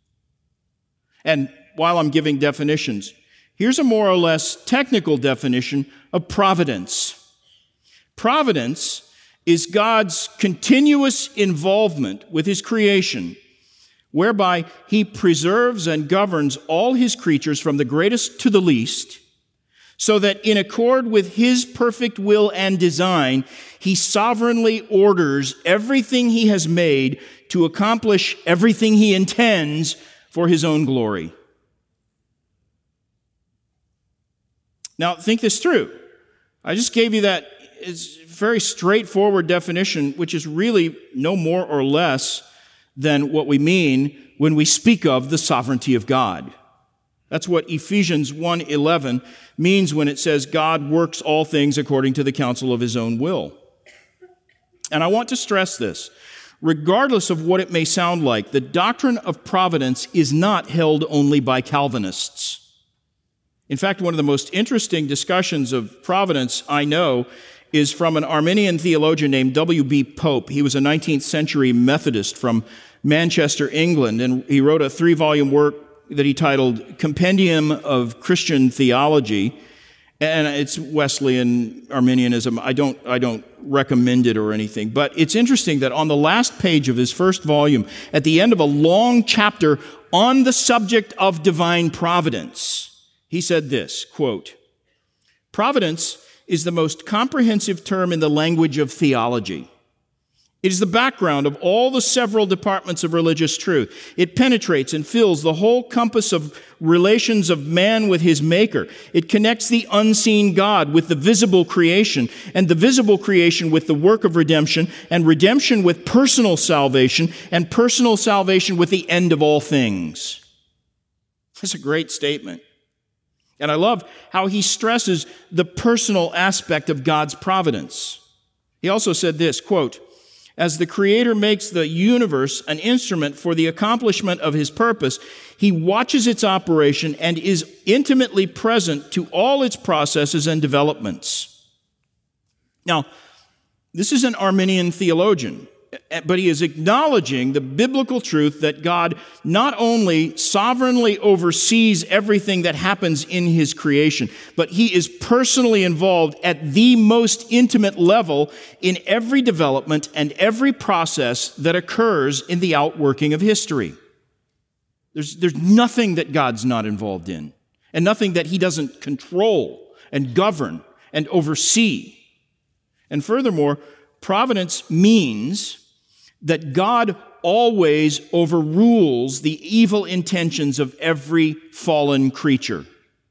And while I'm giving definitions, here's a more or less technical definition of providence. Providence is God's continuous involvement with his creation, whereby he preserves and governs all his creatures from the greatest to the least, so that in accord with his perfect will and design, he sovereignly orders everything he has made to accomplish everything he intends for his own glory. Now, think this through. I just gave you that very straightforward definition, which is really no more or less than what we mean when we speak of the sovereignty of God. That's what Ephesians 1:11 means when it says God works all things according to the counsel of his own will. And I want to stress this. Regardless of what it may sound like, the doctrine of providence is not held only by Calvinists. In fact, one of the most interesting discussions of providence I know is from an Arminian theologian named W.B. Pope. He was a 19th century Methodist from Manchester, England, and he wrote a 3-volume work that he titled Compendium of Christian Theology, and it's Wesleyan Arminianism. I don't recommend it or anything, but it's interesting that on the last page of his first volume, at the end of a long chapter on the subject of divine providence, he said this, quote, "Providence is the most comprehensive term in the language of theology. It is the background of all the several departments of religious truth. It penetrates and fills the whole compass of relations of man with his maker. It connects the unseen God with the visible creation, and the visible creation with the work of redemption, and redemption with personal salvation, and personal salvation with the end of all things." That's a great statement. And I love how he stresses the personal aspect of God's providence. He also said this, quote, "As the Creator makes the universe an instrument for the accomplishment of his purpose, he watches its operation and is intimately present to all its processes and developments." Now, this is an Arminian theologian, but he is acknowledging the biblical truth that God not only sovereignly oversees everything that happens in his creation, but he is personally involved at the most intimate level in every development and every process that occurs in the outworking of history. There's nothing that God's not involved in, and nothing that he doesn't control and govern and oversee. And furthermore, providence means that God always overrules the evil intentions of every fallen creature.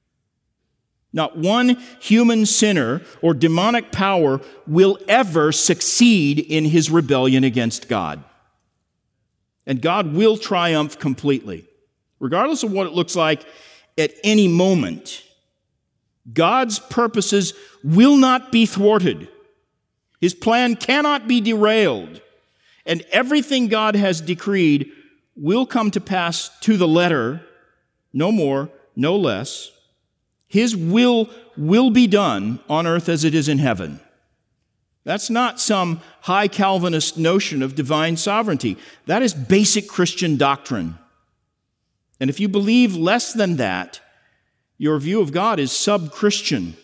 Not one human sinner or demonic power will ever succeed in his rebellion against God. And God will triumph completely, regardless of what it looks like at any moment. God's purposes will not be thwarted. His plan cannot be derailed. And everything God has decreed will come to pass to the letter, no more, no less. His will be done on earth as it is in heaven. That's not some high Calvinist notion of divine sovereignty. That is basic Christian doctrine. And if you believe less than that, your view of God is sub-Christian.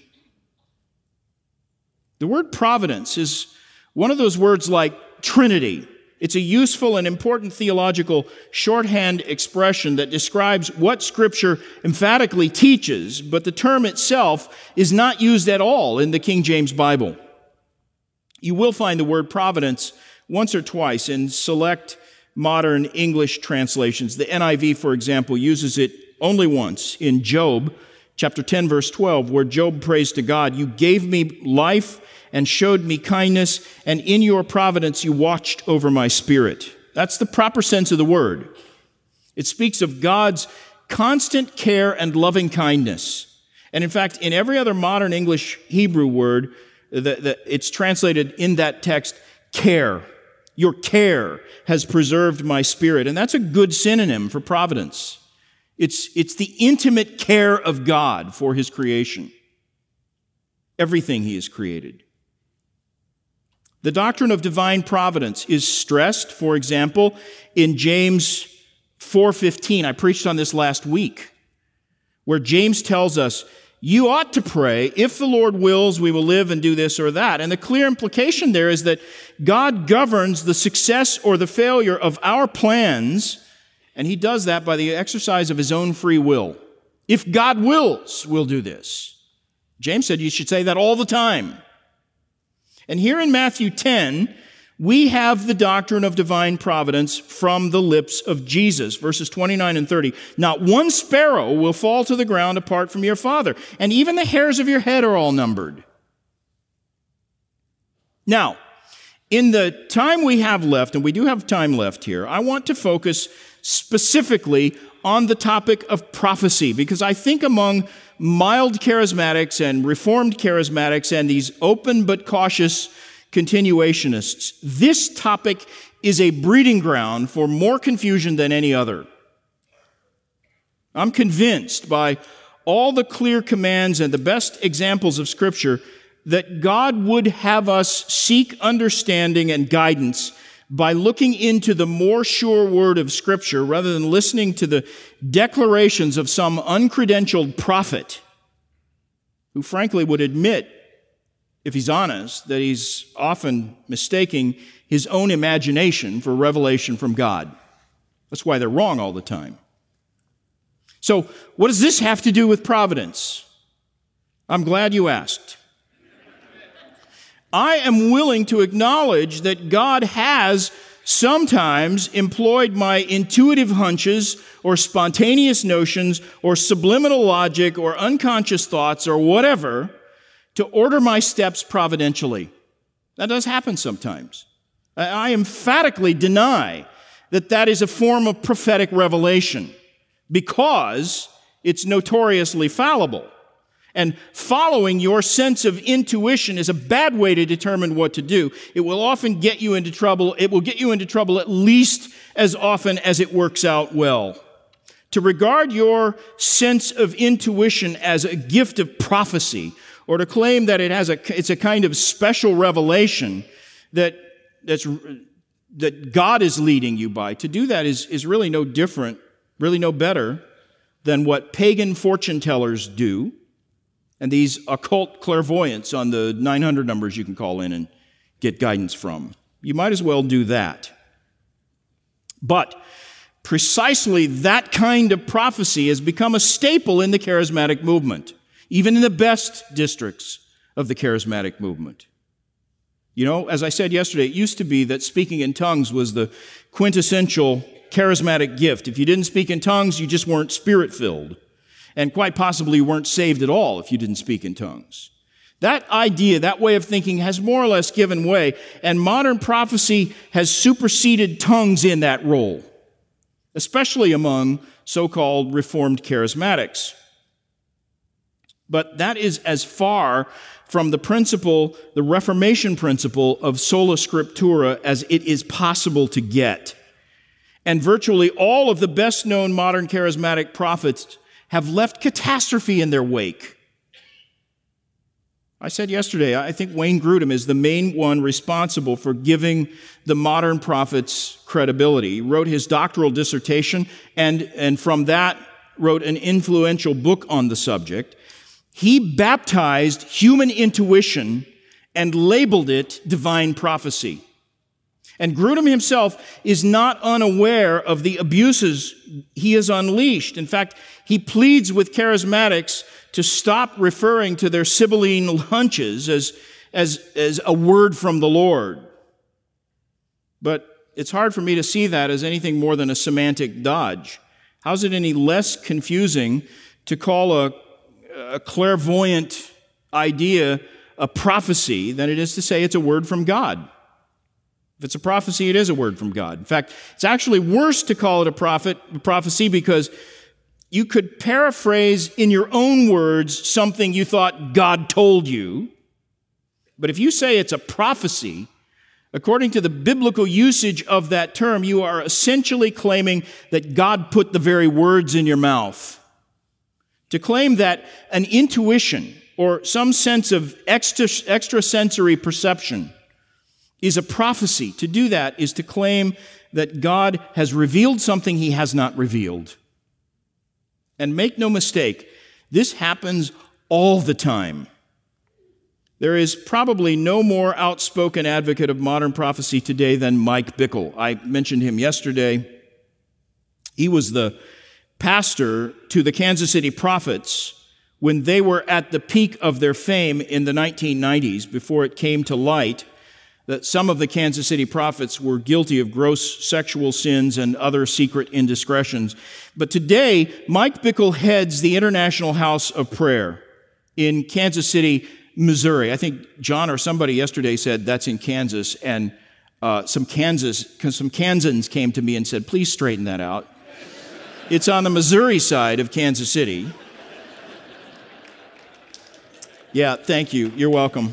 The word providence is one of those words like Trinity. It's a useful and important theological shorthand expression that describes what Scripture emphatically teaches, but the term itself is not used at all in the King James Bible. You will find the word providence once or twice in select modern English translations. The NIV, for example, uses it only once in Job, chapter 10, verse 12, where Job prays to God, "You gave me life and showed me kindness, and in your providence you watched over my spirit." That's the proper sense of the word. It speaks of God's constant care and loving kindness. And in fact, in every other modern English Hebrew word, it's translated in that text, care. Your care has preserved my spirit. And that's a good synonym for providence. It's the intimate care of God for his creation. Everything he has created. The doctrine of divine providence is stressed, for example, in James 4:15. I preached on this last week, where James tells us, you ought to pray, if the Lord wills, we will live and do this or that. And the clear implication there is that God governs the success or the failure of our plans, and he does that by the exercise of his own free will. If God wills, we'll do this. James said you should say that all the time. And here in Matthew 10, we have the doctrine of divine providence from the lips of Jesus, verses 29 and 30. Not one sparrow will fall to the ground apart from your Father, and even the hairs of your head are all numbered. Now, in the time we have left, and we do have time left here, I want to focus specifically on the topic of prophecy, because I think among mild charismatics and reformed charismatics and these open but cautious continuationists, this topic is a breeding ground for more confusion than any other. I'm convinced by all the clear commands and the best examples of Scripture that God would have us seek understanding and guidance by looking into the more sure word of Scripture rather than listening to the declarations of some uncredentialed prophet who frankly would admit, if he's honest, that he's often mistaking his own imagination for revelation from God. That's why they're wrong all the time. So, what does this have to do with providence? I'm glad you asked. I am willing to acknowledge that God has sometimes employed my intuitive hunches or spontaneous notions or subliminal logic or unconscious thoughts or whatever to order my steps providentially. That does happen sometimes. I emphatically deny that that is a form of prophetic revelation because it's notoriously fallible. And following your sense of intuition is a bad way to determine what to do. It will often get you into trouble. It will get you into trouble at least as often as it works out well. To regard your sense of intuition as a gift of prophecy, or to claim that it's a kind of special revelation that God is leading you by, to do that is really no different, really no better than what pagan fortune tellers do, and these occult clairvoyants on the 900 numbers you can call in and get guidance from. You might as well do that. But precisely that kind of prophecy has become a staple in the charismatic movement, even in the best districts of the charismatic movement. You know, as I said yesterday, it used to be that speaking in tongues was the quintessential charismatic gift. If you didn't speak in tongues, you just weren't spirit-filled. And quite possibly you weren't saved at all if you didn't speak in tongues. That idea, that way of thinking has more or less given way, and modern prophecy has superseded tongues in that role. especially among so-called Reformed charismatics. But that is as far from the principle, the Reformation principle of sola scriptura as it is possible to get. And virtually all of the best-known modern charismatic prophets have left catastrophe in their wake. I said yesterday, I think Wayne Grudem is the main one responsible for giving the modern prophets credibility. He wrote his doctoral dissertation and from that wrote an influential book on the subject. He baptized human intuition and labeled it divine prophecy. And Grudem himself is not unaware of the abuses he has unleashed. In fact, he pleads with charismatics to stop referring to their Sibylline hunches as a word from the Lord. But it's hard for me to see that as anything more than a semantic dodge. How's it any less confusing to call a clairvoyant idea a prophecy than it is to say it's a word from God? If it's a prophecy, it is a word from God. In fact, it's actually worse to call it a prophecy because you could paraphrase in your own words something you thought God told you. But if you say it's a prophecy, according to the biblical usage of that term, you are essentially claiming that God put the very words in your mouth. To claim that an intuition or some sense of extrasensory perception is a prophecy, to do that is to claim that God has revealed something he has not revealed. And make no mistake, this happens all the time. There is probably no more outspoken advocate of modern prophecy today than Mike Bickle. I mentioned him yesterday. He was the pastor to the Kansas City Prophets when they were at the peak of their fame in the 1990s, before it came to light that some of the Kansas City prophets were guilty of gross sexual sins and other secret indiscretions. But today, Mike Bickle heads the International House of Prayer in Kansas City, Missouri. I think John or somebody yesterday said that's in Kansas, and some Kansans came to me and said, please straighten that out. It's on the Missouri side of Kansas City. Yeah, thank you. You're welcome.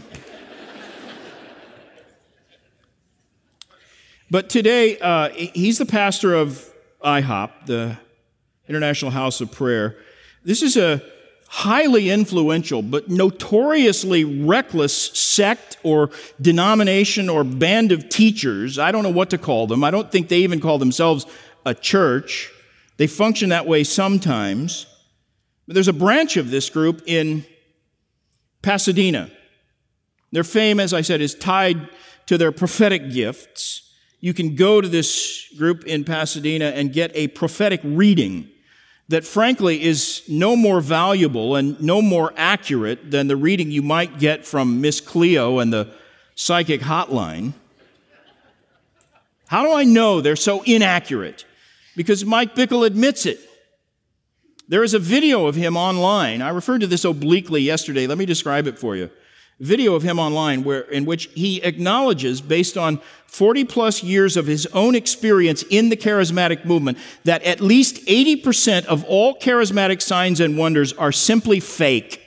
But today, he's the pastor of IHOP, the International House of Prayer. This is a highly influential but notoriously reckless sect or denomination or band of teachers. I don't know what to call them. I don't think they even call themselves a church. They function that way sometimes. But there's a branch of this group in Pasadena. Their fame, as I said, is tied to their prophetic gifts. You can go to this group in Pasadena and get a prophetic reading that frankly is no more valuable and no more accurate than the reading you might get from Miss Cleo and the psychic hotline. How do I know they're so inaccurate? Because Mike Bickle admits it. There is a video of him online. I referred to this obliquely yesterday. Let me describe it for you. Video of him online in which he acknowledges, based on 40-plus years of his own experience in the charismatic movement, that at least 80% of all charismatic signs and wonders are simply fake.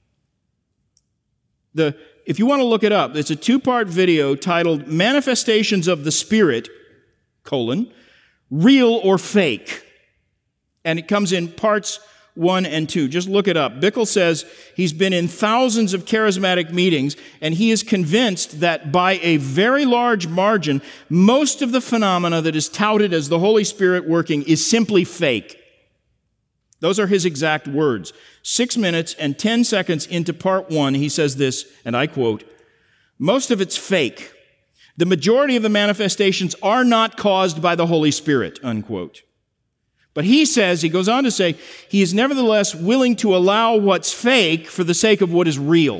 If you want to look it up, it's a two-part video titled Manifestations of the Spirit, Real or Fake. And it comes in parts 1 and 2. Just look it up. Bickle says he's been in thousands of charismatic meetings, and he is convinced that by a very large margin, most of the phenomena that is touted as the Holy Spirit working is simply fake. Those are his exact words. 6 minutes and 10 seconds into part 1, he says this, and I quote, "Most of it's fake. The majority of the manifestations are not caused by the Holy Spirit," unquote. But he goes on to say, he is nevertheless willing to allow what's fake for the sake of what is real.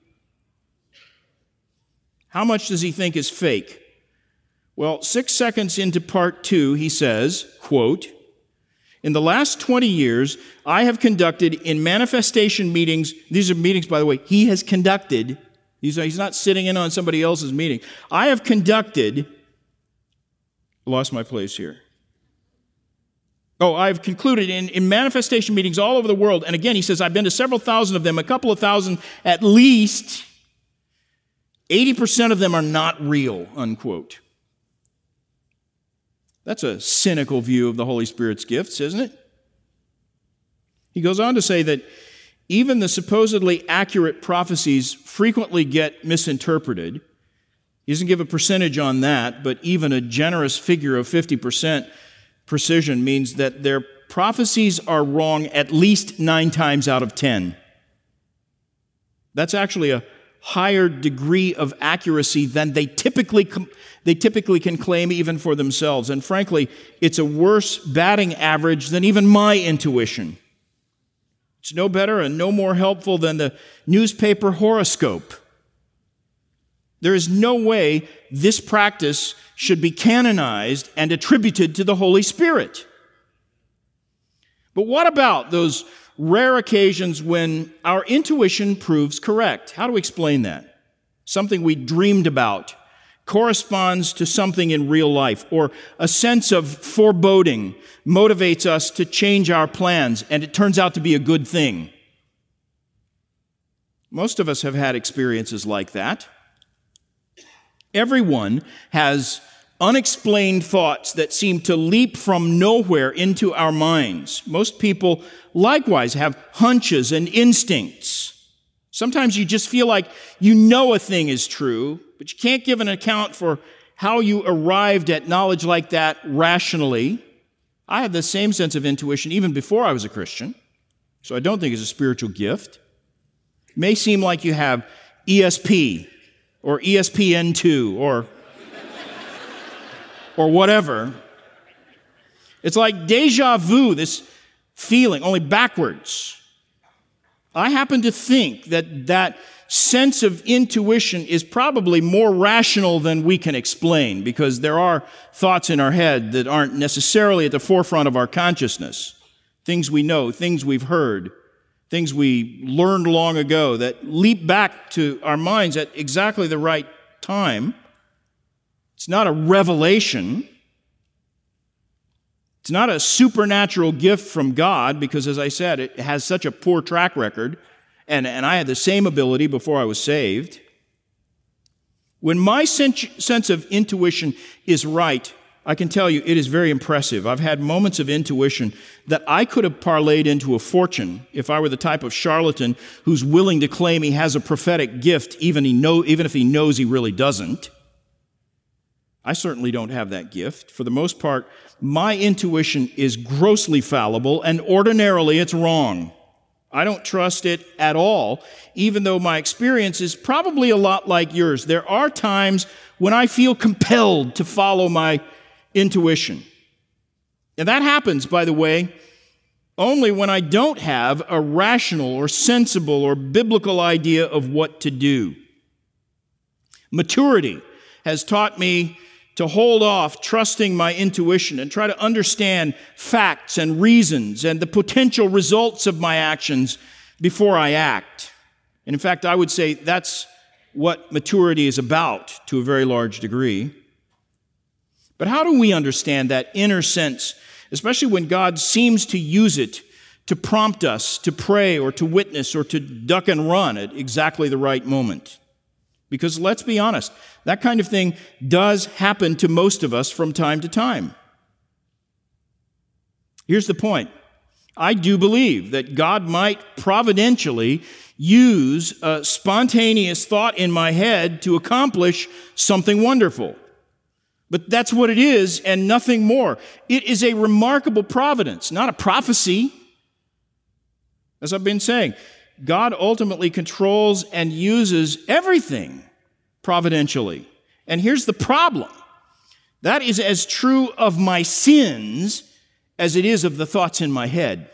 How much does he think is fake? Well, 6 seconds into part 2, he says, quote, "In the last 20 years, I have conducted in manifestation meetings," these are meetings, by the way, he has conducted. He's not sitting in on somebody else's meeting. "I have conducted," lost my place here. Oh, I've concluded in manifestation meetings all over the world, and again, he says, I've been to several thousand of them, a couple of thousand at least. 80% of them are not real, unquote. That's a cynical view of the Holy Spirit's gifts, isn't it? He goes on to say that even the supposedly accurate prophecies frequently get misinterpreted. He doesn't give a percentage on that, but even a generous figure of 50% precision means that their prophecies are wrong at least 9 times out of 10. That's actually a higher degree of accuracy than they typically can claim even for themselves. And frankly, it's a worse batting average than even my intuition. It's no better and no more helpful than the newspaper horoscope. There is no way this practice should be canonized and attributed to the Holy Spirit. But what about those rare occasions when our intuition proves correct? How do we explain that? Something we dreamed about corresponds to something in real life, or a sense of foreboding motivates us to change our plans, and it turns out to be a good thing. Most of us have had experiences like that. Everyone has unexplained thoughts that seem to leap from nowhere into our minds. Most people likewise have hunches and instincts. Sometimes you just feel like you know a thing is true, but you can't give an account for how you arrived at knowledge like that rationally. I have the same sense of intuition even before I was a Christian, so I don't think it's a spiritual gift. It may seem like you have ESP or ESPN2 or whatever. It's like deja vu, this feeling, only backwards. I happen to think that sense of intuition is probably more rational than we can explain, because there are thoughts in our head that aren't necessarily at the forefront of our consciousness. Things we know, things we've heard, things we learned long ago that leap back to our minds at exactly the right time. It's not a revelation. It's not a supernatural gift from God, because, as I said, it has such a poor track record, and I had the same ability before I was saved. When my sense of intuition is right, I can tell you it is very impressive. I've had moments of intuition that I could have parlayed into a fortune if I were the type of charlatan who's willing to claim he has a prophetic gift, even if he knows he really doesn't. I certainly don't have that gift. For the most part, my intuition is grossly fallible, and ordinarily it's wrong. I don't trust it at all, even though my experience is probably a lot like yours. There are times when I feel compelled to follow my intuition. And that happens, by the way, only when I don't have a rational or sensible or biblical idea of what to do. Maturity has taught me to hold off trusting my intuition and try to understand facts and reasons and the potential results of my actions before I act. And in fact, I would say that's what maturity is about to a very large degree. But how do we understand that inner sense, especially when God seems to use it to prompt us to pray or to witness or to duck and run at exactly the right moment? Because let's be honest, that kind of thing does happen to most of us from time to time. Here's the point. I do believe that God might providentially use a spontaneous thought in my head to accomplish something wonderful. But that's what it is and nothing more. It is a remarkable providence, not a prophecy. As I've been saying, God ultimately controls and uses everything providentially. And here's the problem. That is as true of my sins as it is of the thoughts in my head.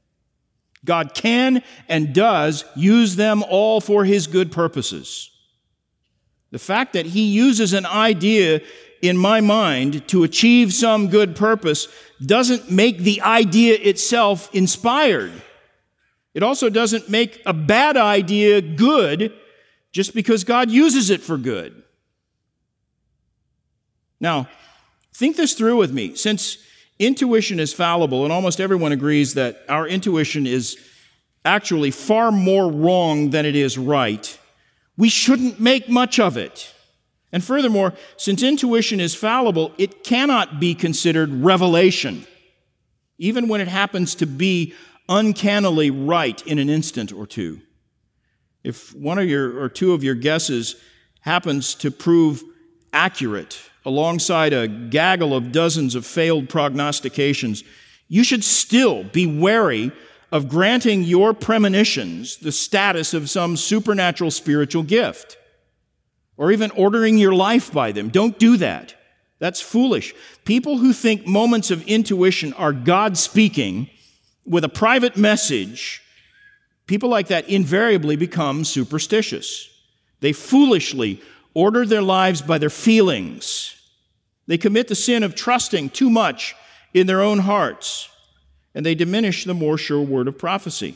God can and does use them all for His good purposes. The fact that He uses an idea in my mind to achieve some good purpose doesn't make the idea itself inspired. It also doesn't make a bad idea good just because God uses it for good. Now, think this through with me. Since intuition is fallible, and almost everyone agrees that our intuition is actually far more wrong than it is right, we shouldn't make much of it. And furthermore, since intuition is fallible, it cannot be considered revelation, even when it happens to be uncannily right in an instant or two. If one of your or two of your guesses happens to prove accurate alongside a gaggle of dozens of failed prognostications, you should still be wary of granting your premonitions the status of some supernatural spiritual gift, or even ordering your life by them. Don't do that. That's foolish. People who think moments of intuition are God speaking with a private message, people like that invariably become superstitious. They foolishly order their lives by their feelings. They commit the sin of trusting too much in their own hearts, and they diminish the more sure word of prophecy.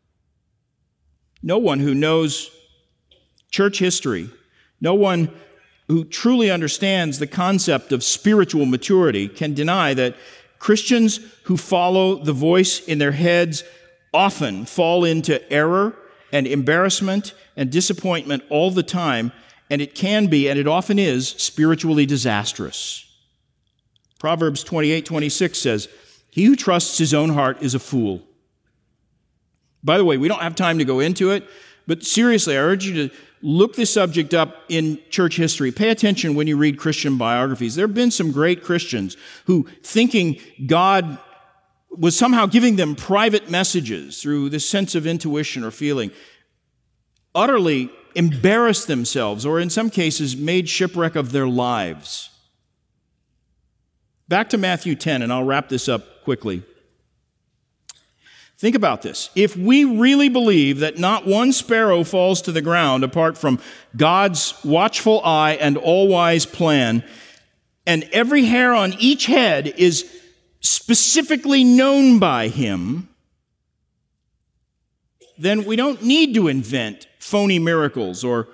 No one who knows church history, no one who truly understands the concept of spiritual maturity can deny that Christians who follow the voice in their heads often fall into error and embarrassment and disappointment all the time, and it can be, and it often is, spiritually disastrous. Proverbs 28:26 says, "He who trusts his own heart is a fool." By the way, we don't have time to go into it, but seriously, I urge you to look this subject up in church history. Pay attention when you read Christian biographies. There have been some great Christians who, thinking God was somehow giving them private messages through this sense of intuition or feeling, utterly embarrassed themselves, or in some cases made shipwreck of their lives. Back to Matthew 10, and I'll wrap this up quickly. Think about this. If we really believe that not one sparrow falls to the ground apart from God's watchful eye and all-wise plan, and every hair on each head is specifically known by Him, then we don't need to invent phony miracles or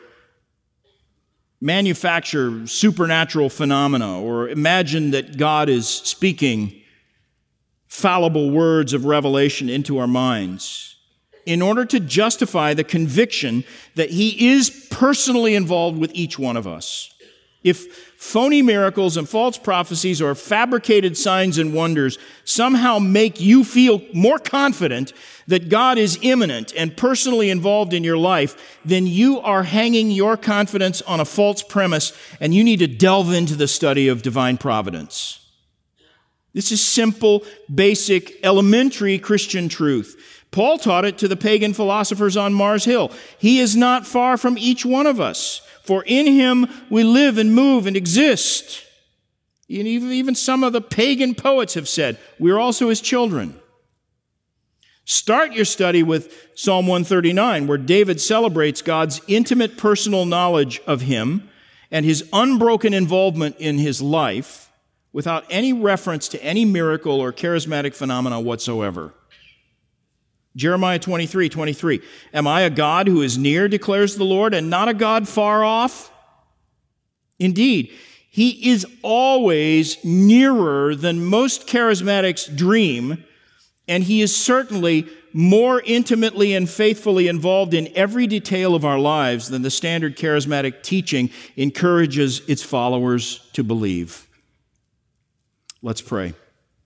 manufacture supernatural phenomena or imagine that God is speaking fallible words of revelation into our minds in order to justify the conviction that He is personally involved with each one of us. If phony miracles and false prophecies or fabricated signs and wonders somehow make you feel more confident that God is immanent and personally involved in your life, then you are hanging your confidence on a false premise, and you need to delve into the study of divine providence. This is simple, basic, elementary Christian truth. Paul taught it to the pagan philosophers on Mars Hill. He is not far from each one of us, for in Him we live and move and exist. And even some of the pagan poets have said, we are also His children. Start your study with Psalm 139, where David celebrates God's intimate personal knowledge of Him and His unbroken involvement in his life without any reference to any miracle or charismatic phenomena whatsoever. Jeremiah 23:23, "Am I a God who is near, declares the Lord, and not a God far off? Indeed, He is always nearer than most charismatics dream, and He is certainly more intimately and faithfully involved in every detail of our lives than the standard charismatic teaching encourages its followers to believe." Let's pray.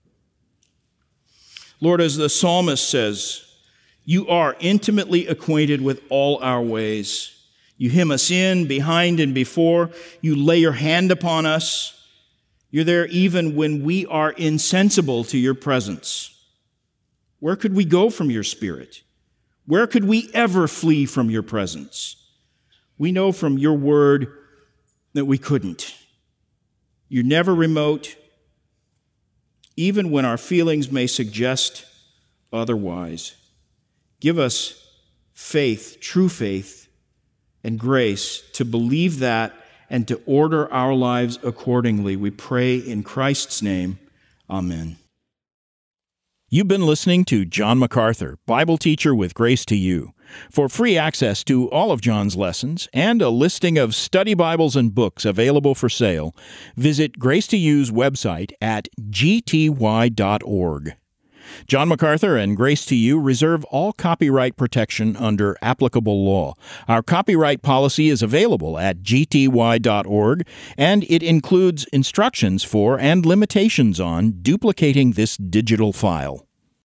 Lord, as the psalmist says, You are intimately acquainted with all our ways. You hem us in, behind and before. You lay your hand upon us. You're there even when we are insensible to your presence. Where could we go from your Spirit? Where could we ever flee from your presence? We know from your word that we couldn't. You're never remote, even when our feelings may suggest otherwise. Give us faith, true faith, and grace to believe that and to order our lives accordingly. We pray in Christ's name. Amen. You've been listening to John MacArthur, Bible teacher with Grace to You. For free access to all of John's lessons and a listing of study Bibles and books available for sale, visit Grace2U's website at gty.org. John MacArthur and Grace2U reserve all copyright protection under applicable law. Our copyright policy is available at gty.org, and it includes instructions for and limitations on duplicating this digital file.